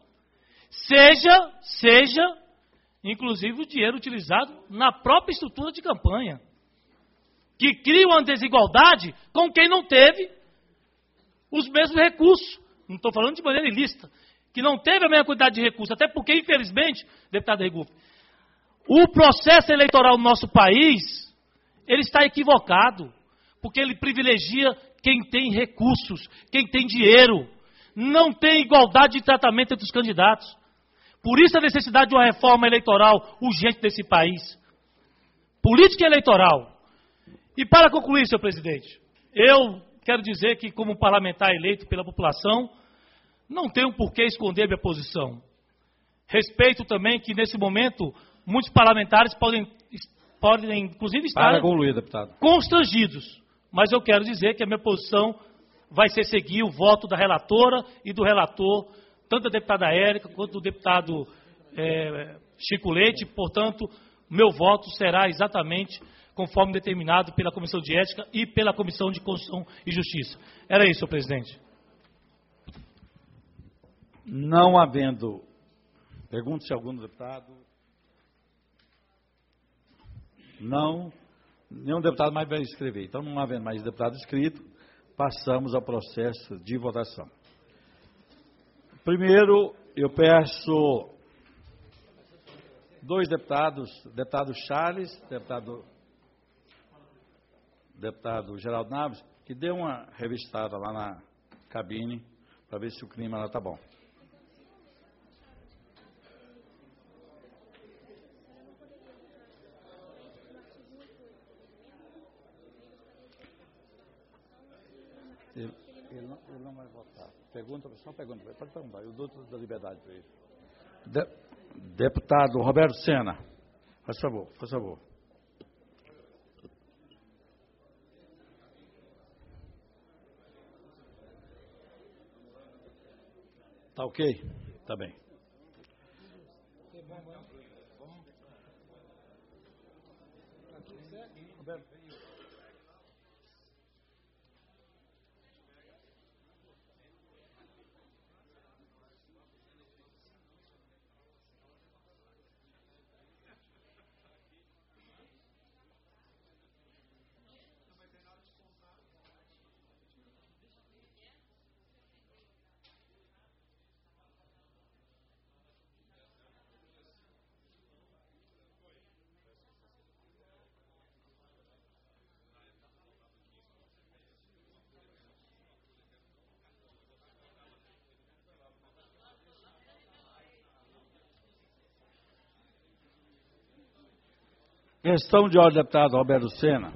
seja, inclusive, o dinheiro utilizado na própria estrutura de campanha, que cria uma desigualdade com quem não teve os mesmos recursos. Não estou falando de maneira ilícita, que não teve a mesma quantidade de recursos, até porque, infelizmente, deputado Regufe, o processo eleitoral no nosso país, ele está equivocado, porque ele privilegia quem tem recursos, quem tem dinheiro, não tem igualdade de tratamento entre os candidatos. Por isso a necessidade de uma reforma eleitoral urgente desse país. Política eleitoral. E para concluir, senhor presidente, eu quero dizer que, como parlamentar eleito pela população, não tenho por que esconder minha posição. Respeito também que, nesse momento, muitos parlamentares podem inclusive, estar constrangidos. Mas eu quero dizer que a minha posição vai ser seguir o voto da relatora e do relator, tanto da deputada Érica quanto do deputado Chico Leite. Portanto, meu voto será exatamente conforme determinado pela Comissão de Ética e pela Comissão de Constituição e Justiça. Era isso, senhor presidente. Não havendo... Pergunto se algum deputado... Não... Nenhum deputado mais vai escrever. Então, não havendo mais deputado inscrito, passamos ao processo de votação. Primeiro, eu peço dois deputados, deputado Charles, deputado Geraldo Naves, que dê uma revistada lá na cabine para ver se o clima lá está bom. Ele não vai votar. Só pergunta. Pode perguntar. Eu dou da liberdade para ele. Deputado Roberto Sena. Faz favor. Tá ok? Tá bem. Questão de ordem, deputado Roberto Sena.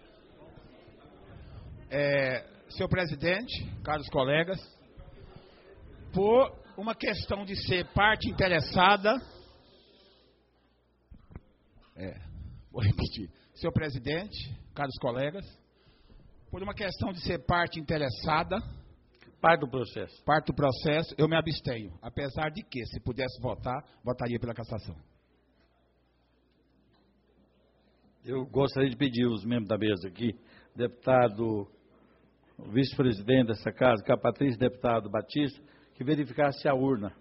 Senhor presidente, caros colegas, por uma questão de ser parte interessada, vou repetir, senhor presidente, caros colegas, por uma questão de ser parte interessada, Parte do processo, eu me abstenho, apesar de que, se pudesse votar, votaria pela cassação. Eu gostaria de pedir aos membros da mesa aqui, deputado, vice-presidente dessa casa, que é a Patrícia, deputado Batista, que verificasse a urna.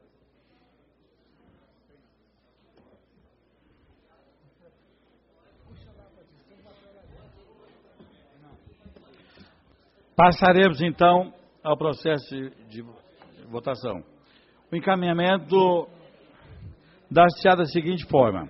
Passaremos, então, ao processo de votação. O encaminhamento dá-se da seguinte forma.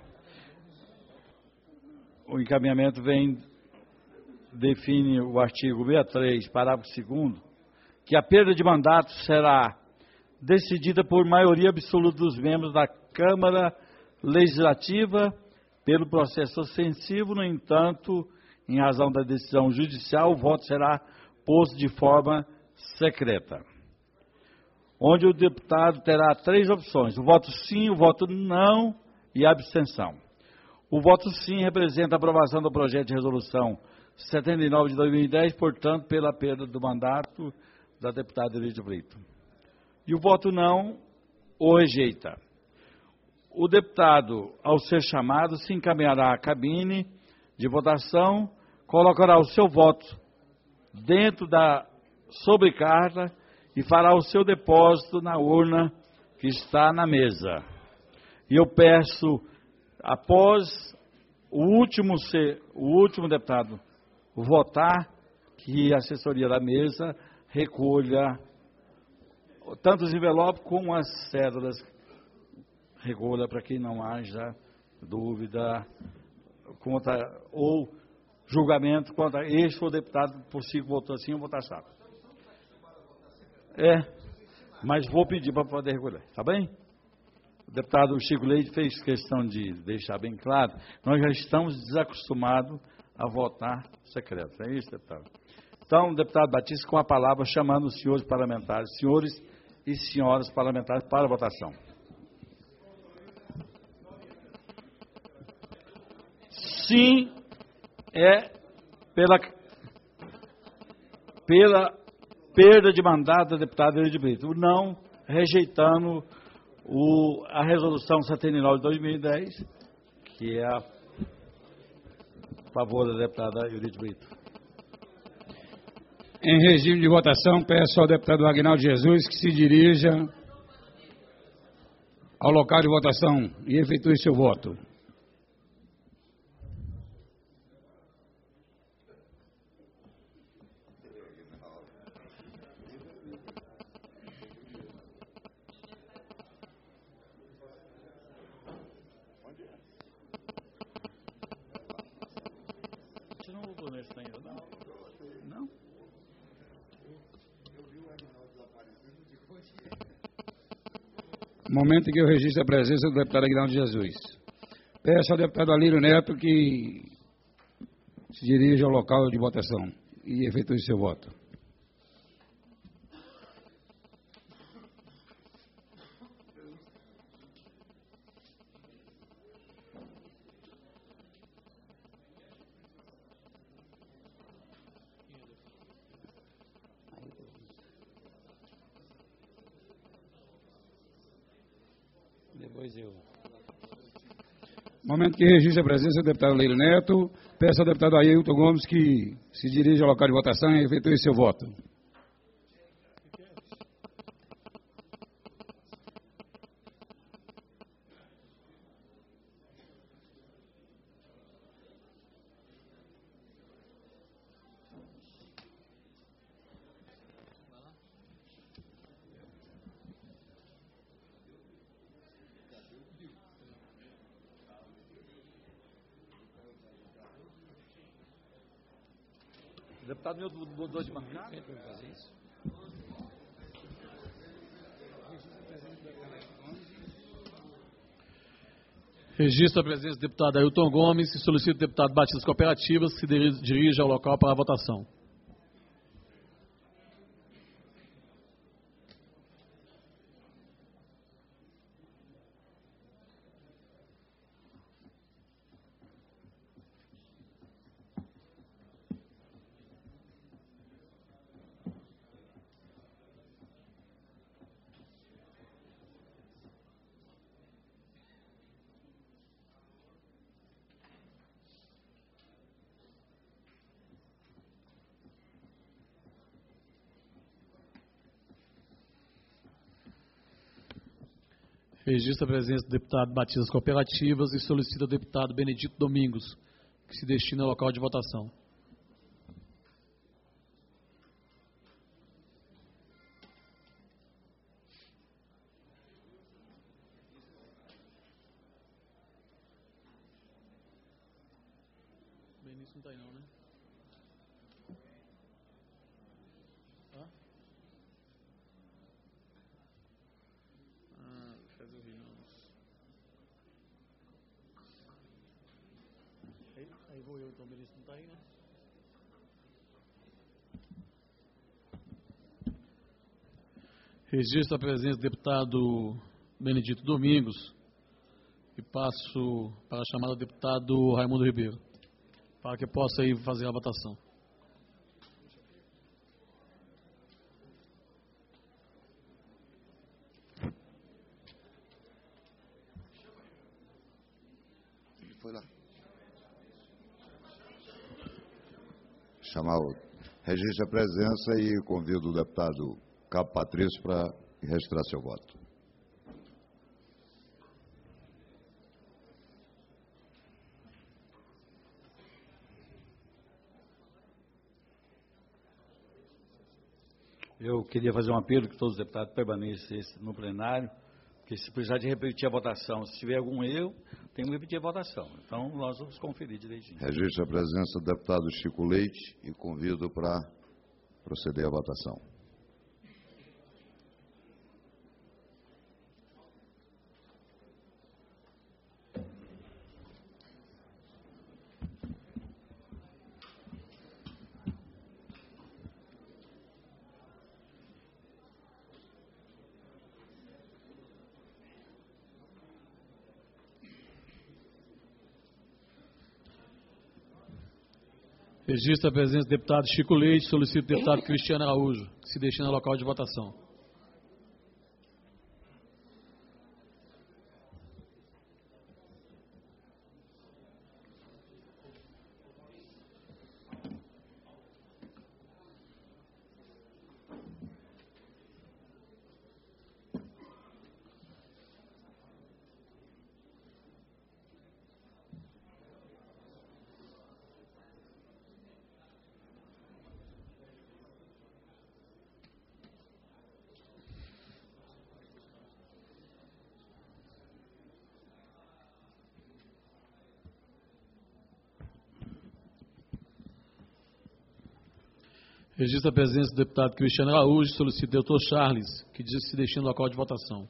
O encaminhamento define o artigo 63, parágrafo 2º, que a perda de mandato será decidida por maioria absoluta dos membros da Câmara Legislativa pelo processo ostensivo. No entanto, em razão da decisão judicial, o voto será posto de forma secreta, onde o deputado terá 3 opções: o voto sim, o voto não e a abstenção. O voto sim representa a aprovação do projeto de resolução 79 de 2010, portanto, pela perda do mandato da deputada Eurídia Brito. E o voto não o rejeita. O deputado, ao ser chamado, se encaminhará à cabine de votação, colocará o seu voto dentro da sobrecarga e fará o seu depósito na urna que está na mesa. E eu peço, após o último deputado votar, que a assessoria da mesa recolha tanto os envelopes como as cédulas, recolha para que não haja dúvida ou julgamento contra este ou deputado possível votou assim ou votar assado. Mas vou pedir para poder recolher, tá bem? O deputado Chico Leite fez questão de deixar bem claro, nós já estamos desacostumados a votar secreto. É isso, deputado? Então, deputado Batista, com a palavra, chamando os senhores parlamentares, senhores e senhoras parlamentares para a votação. Sim, pela perda de mandato da deputada Eurídia Brito. O não, rejeitando a resolução 79 de 2010, que é a favor da deputada Eurídia Brito. Em regime de votação, peço ao deputado Aguinaldo Jesus que se dirija ao local de votação e efetue seu voto. Não? Momento em que eu registro a presença do deputado Aguinaldo Jesus. Peço ao deputado Alírio Neto que se dirija ao local de votação e efetue seu voto. Depois eu. Momento que registra a presença do deputado Leilo Neto, peço ao deputado Ailton Gomes que se dirija ao local de votação e efetue seu voto. Deputado Milton mudou de marcar? Registra a presença do deputado Ailton Gomes e solicita o deputado Batista Cooperativas que se dirija ao local para a votação. Registra a presença do deputado Batista Cooperativas e solicita ao deputado Benedito Domingos que se destine ao local de votação. Benício não está aí não, né? Aí vou eu, então, Benício não está aí, né? Registro a presença do deputado Benedito Domingos e passo para a chamada do deputado Raimundo Ribeiro, para que possa ir fazer a votação. Foi lá. Chamar o... Registre a presença e convido o deputado Cabo Patrício para registrar seu voto. Eu queria fazer um apelo que todos os deputados permanecessem no plenário, porque se precisar de repetir a votação, se tiver algum erro, tem que repetir a votação. Então, nós vamos conferir direitinho. Registre a presença do deputado Chico Leite e convido para proceder à votação. Registra a presença do deputado Chico Leite, solicita o deputado Cristiano Araújo, que se destina ao local de votação. Registra a presença do deputado Cristiano Araújo, solicita o doutor Charles, que diz que se destina ao local de votação.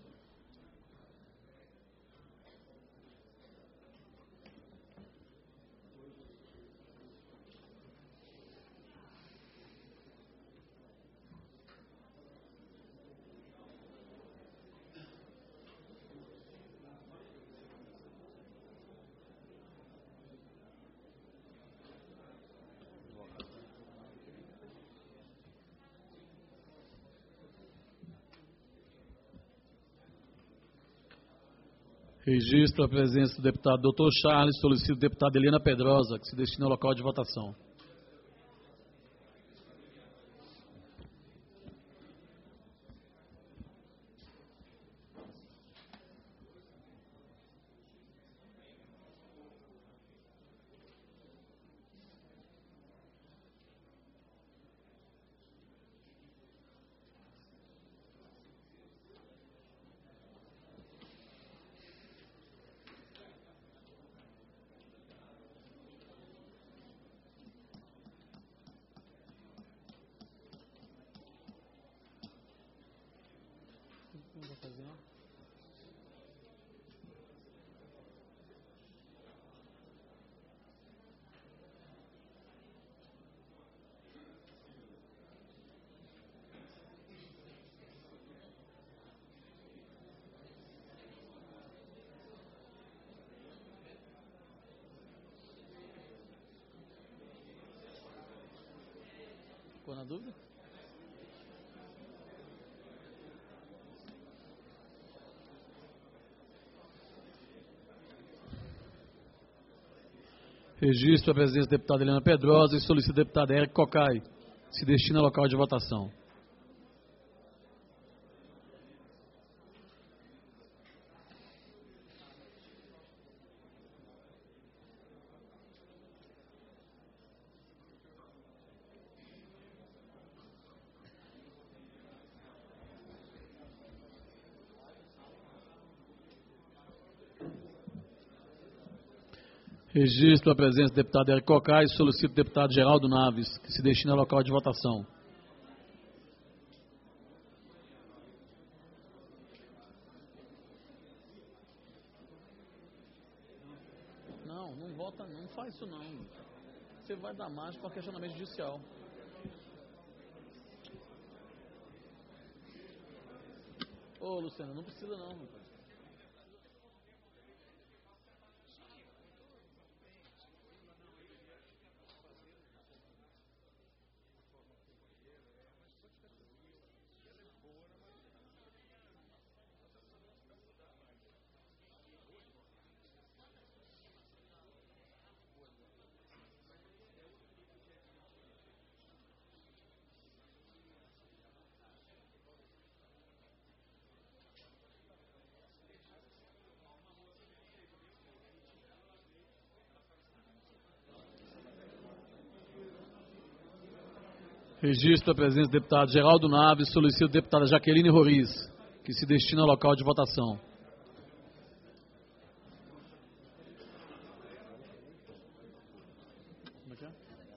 Registro a presença do deputado Dr. Charles, solicito deputada Helena Pedrosa, que se destina ao local de votação. Ficou na dúvida? Registro a presença da deputada Helena Pedrosa e solicito a deputada Érica Cocai, que se destina ao local de votação. Registro a presença do deputado Érico Cocai e solicito o deputado Geraldo Naves, que se destina ao local de votação. Não, não vota, não faz isso não. Você vai dar margem para questionamento judicial. Ô, Luciano, não precisa não, rapaz. Registro a presença do deputado Geraldo Naves, solicito a deputada Jaqueline Roriz, que se destina ao local de votação. Como é que é?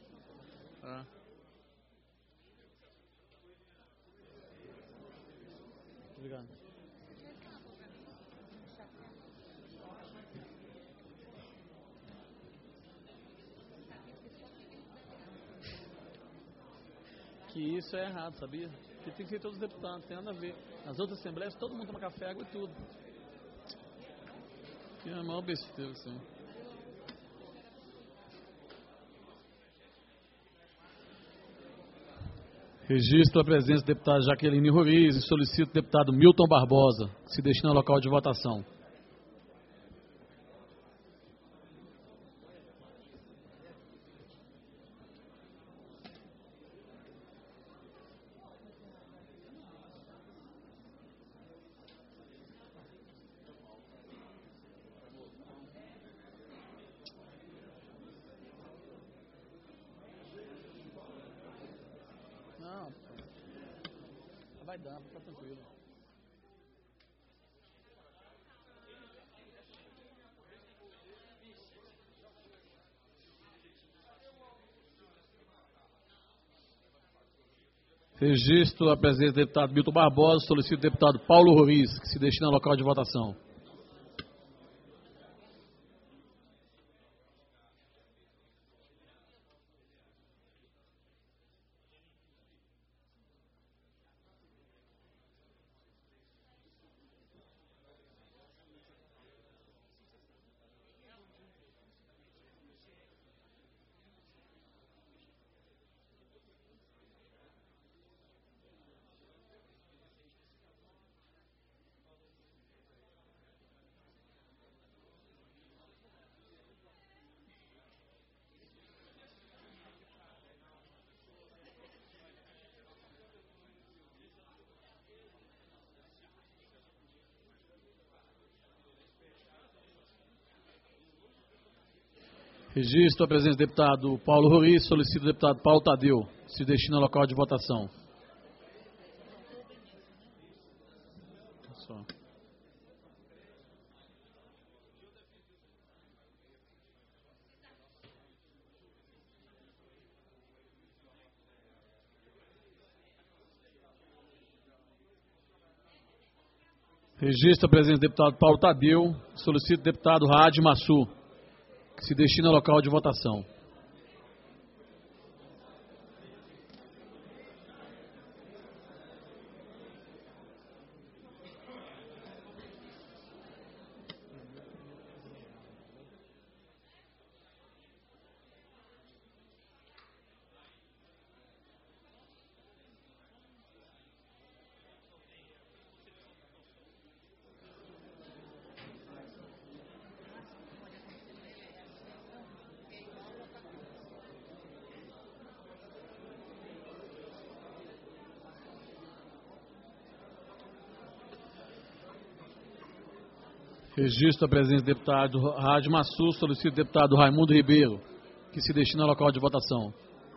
Obrigado. Que isso é errado, sabia? Que tem que ser todos os deputados, tem nada a ver. Nas outras assembleias todo mundo toma café, água e tudo. Que é a maior besteira, assim. Registro a presença do deputado Jaqueline Roriz e solicito o deputado Milton Barbosa, que se destina ao local de votação. Não, vai dar, fica tranquilo. Registro a presença do deputado Milton Barbosa, solicito o deputado Paulo Roriz, que se destina ao local de votação. Registro a presença do deputado Paulo Ruiz, solicito o deputado Paulo Tadeu, se destina ao local de votação. Registro a presença do deputado Paulo Tadeu, solicito o deputado Raad Massu, que se destina ao local de votação. Registro a presença do deputado Raad Massu, solicito o deputado Raimundo Ribeiro, que se destina ao local de votação.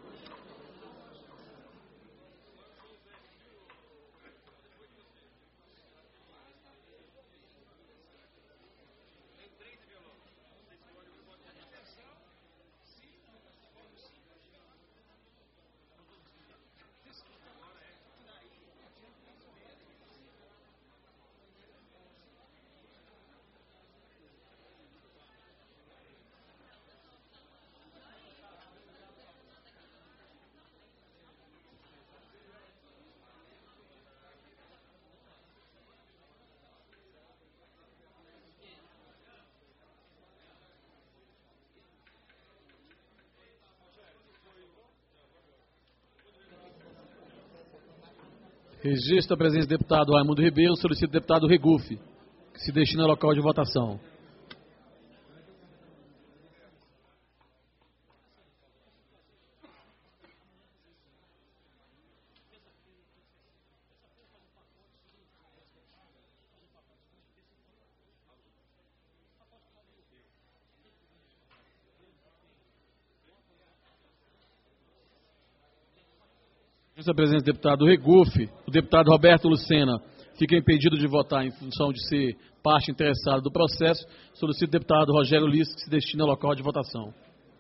Registro a presença do deputado Raimundo Ribeiro, solicito o deputado Regufe, que se destina ao local de votação. A presença do deputado Regufe, o deputado Roberto Lucena fica impedido de votar em função de ser parte interessada do processo. Solicito o deputado Rogério Ulisses que se destina ao local de votação.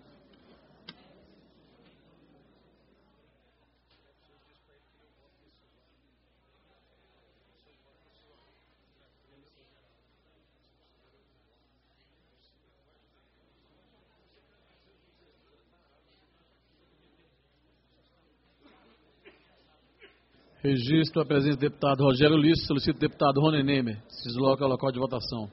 Registro a presença do deputado Rogério Ulisses, solicito o deputado Rony Nemer, se desloca ao local de votação.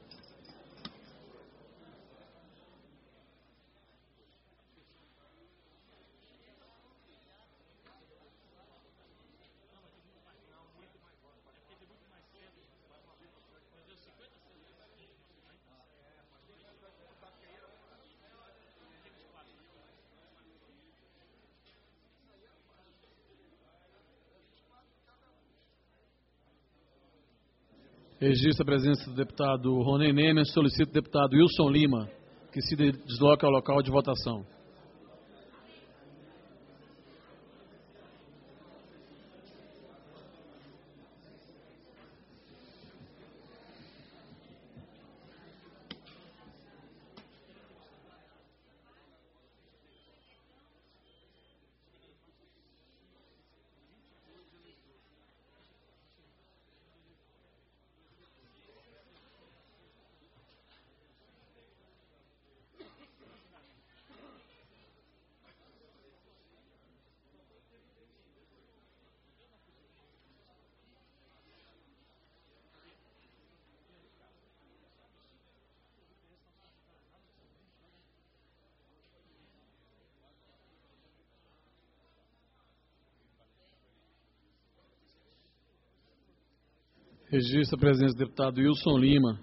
Registro a presença do deputado Rony Nemer, solicito o deputado Wilson Lima, que se desloca ao local de votação. Registro a presença do deputado Wilson Lima.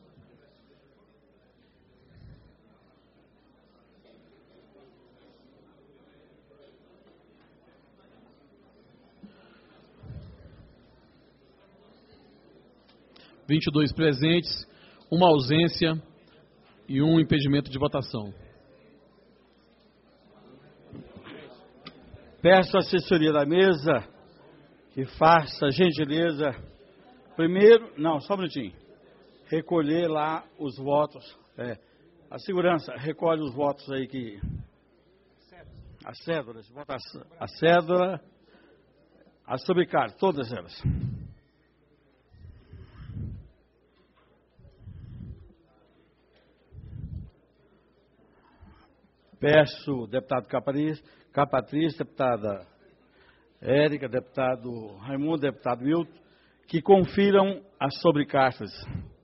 (22 presentes, uma ausência e um impedimento de votação). Peço à assessoria da mesa que faça a gentileza, primeiro, não, só um minutinho, recolher lá os votos, a segurança recolhe os votos aí que... As cédulas, a cédula, a sobrecarga, todas elas. Peço, deputado Capatriz, deputada Érica, deputado Raimundo, deputado Milton, que confiram as sobrecartas.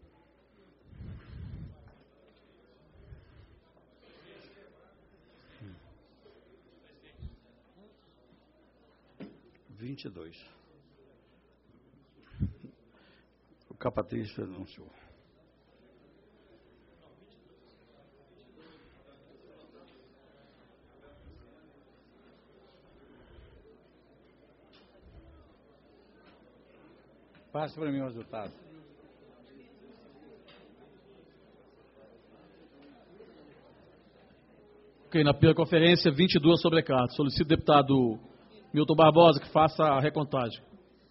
O Capatriz anunciou. Passa para mim o resultado. Ok, na primeira conferência, 22 sobrecartas. Solicito o deputado Milton Barbosa que faça a recontagem.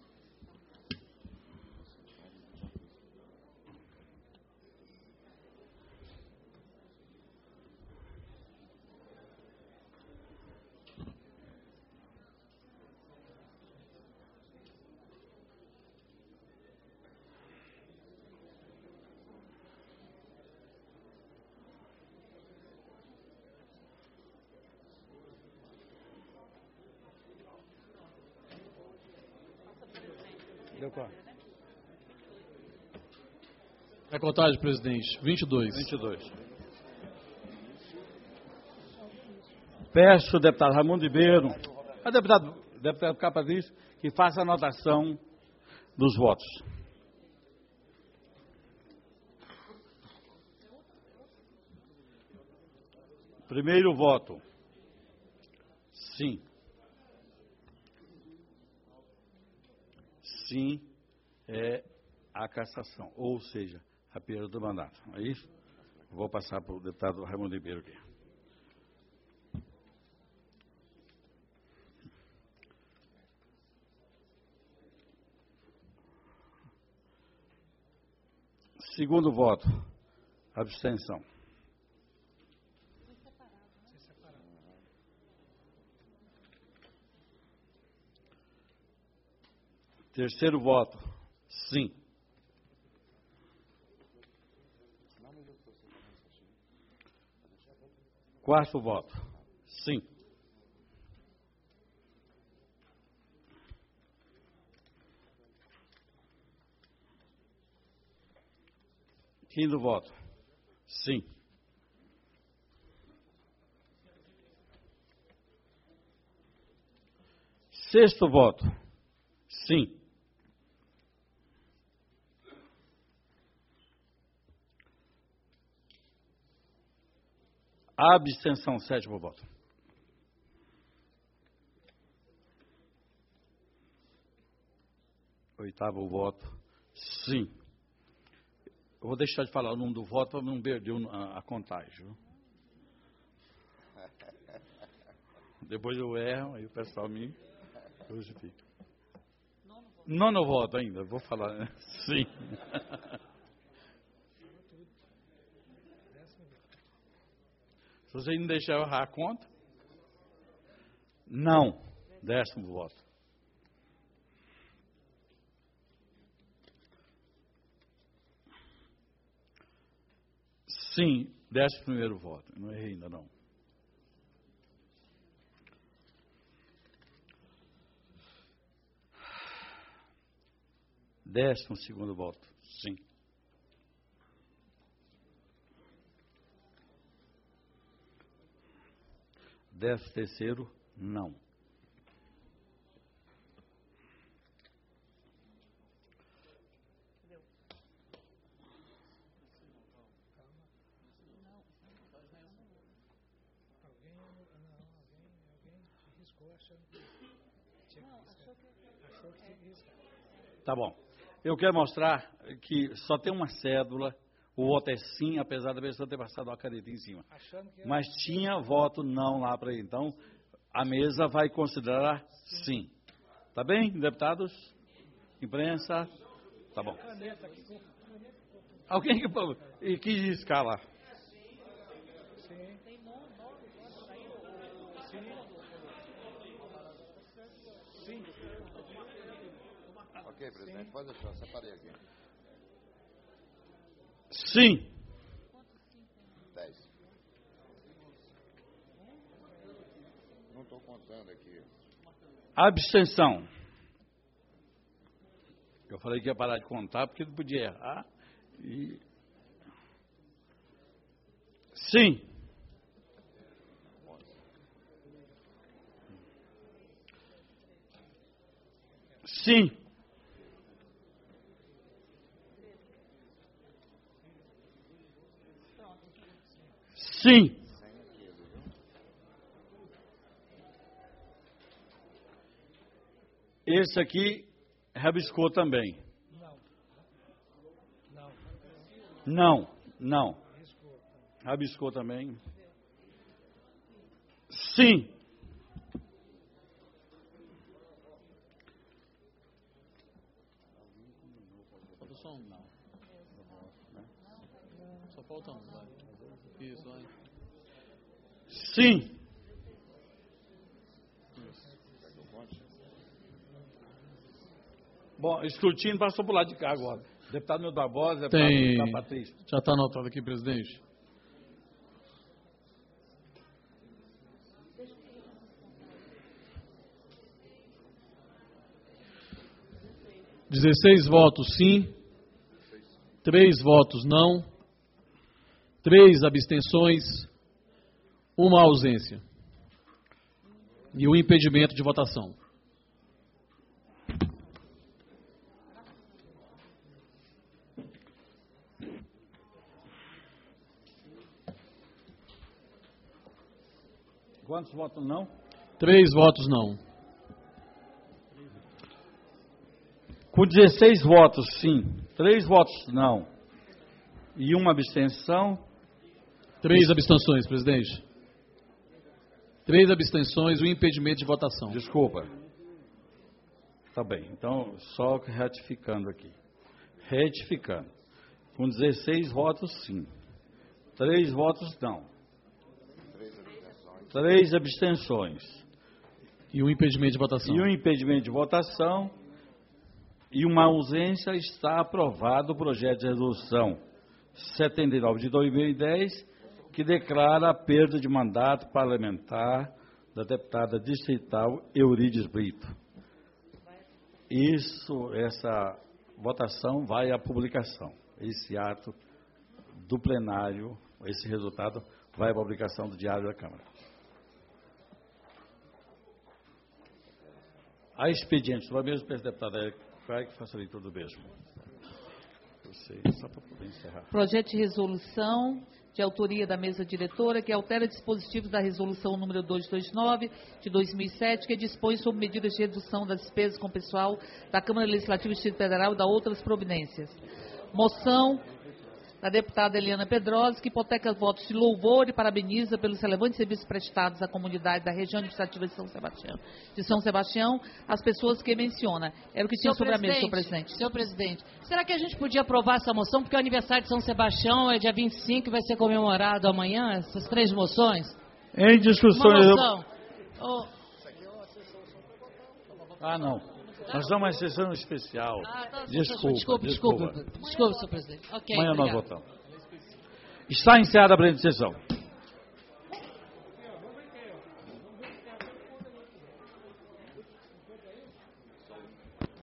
Deu qual? Recontagem, presidente. 22. Peço ao deputado Raimundo Ribeiro, ao deputado Capatriz, que faça a anotação dos votos. Primeiro voto. Sim. Sim é a cassação, ou seja, a perda do mandato. É isso? Vou passar para o deputado Raimundo Ribeiro aqui. Segundo voto, abstenção. Terceiro voto, sim. Quarto voto, sim. Quinto voto, sim. Sexto voto, sim. Abstenção, sétimo voto. Oitavo voto, sim. Eu vou deixar de falar o nome do voto para não perder a contagem. Viu? Depois eu erro, aí o pessoal me crucifica. Nono voto ainda, vou falar, né? Sim. Se você não deixar eu errar a conta, não. Décimo voto. Sim, 11º voto. Não errei ainda, não. Décimo segundo voto. Sim. Décimo terceiro, não. Tá bom. Eu quero mostrar que só tem uma cédula, o voto é sim, apesar da pessoa ter passado uma caneta em cima. Mas tinha voto não lá para ele. Então, a mesa vai considerar sim. Tá bem, deputados? Imprensa? Tá bom. Alguém que quis escalar? Ok, presidente, pode deixar, separei aqui. Sim. 10. Não estou contando aqui. Abstenção. Eu falei que ia parar de contar porque não podia errar. Sim. Sim. Sim. Esse aqui rabiscou também. Não. Rabiscou também. Sim. Falta só um. Só falta um. Vai. Isso, vai. Sim. Bom, escrutínio passou para o lado de cá agora. Deputado Milton Barbosa, deputado Patrício. Já está anotado aqui, presidente. votos sim, 3 votos não, 3 abstenções, 1 ausência e o impedimento de votação. Quantos votos não? 3 votos não. Com 16 votos sim, 3 votos não e 1 abstenção. 3 abstenções, presidente. 3 abstenções, o impedimento de votação. Desculpa. Tá bem, então só retificando aqui. Retificando. Com 16 votos sim, 3 votos não. 3 abstenções. E o impedimento de votação. E o impedimento de votação e uma ausência. Está aprovado o projeto de resolução 79 de 2010, que declara a perda de mandato parlamentar da deputada distrital Eurides Brito. Essa votação vai à publicação. Esse ato do plenário, esse resultado vai à publicação do Diário da Câmara. Há expediente, só mesmo para deputada Érica, que facilita tudo mesmo. Eu sei, só para poder encerrar. Projeto de resolução de autoria da mesa diretora, que altera dispositivos da resolução número 229 de 2007, que dispõe sobre medidas de redução das despesas com pessoal da Câmara Legislativa do Distrito Federal e da outras providências. Moção da deputada Eliana Pedrosa, que hipoteca votos de louvor e parabeniza pelos relevantes serviços prestados à comunidade da região administrativa de São Sebastião, as pessoas que menciona. Era o que tinha sobre a mesa, senhor presidente. Senhor presidente, será que a gente podia aprovar essa moção, porque o aniversário de São Sebastião é dia 25 e vai ser comemorado amanhã, essas 3 moções? Em discussão... Uma moção. Não. Nós damos uma sessão especial. Tá, Desculpa, senhor presidente. Ok, amanhã obrigado. nós votamos. Está encerrada a presente sessão.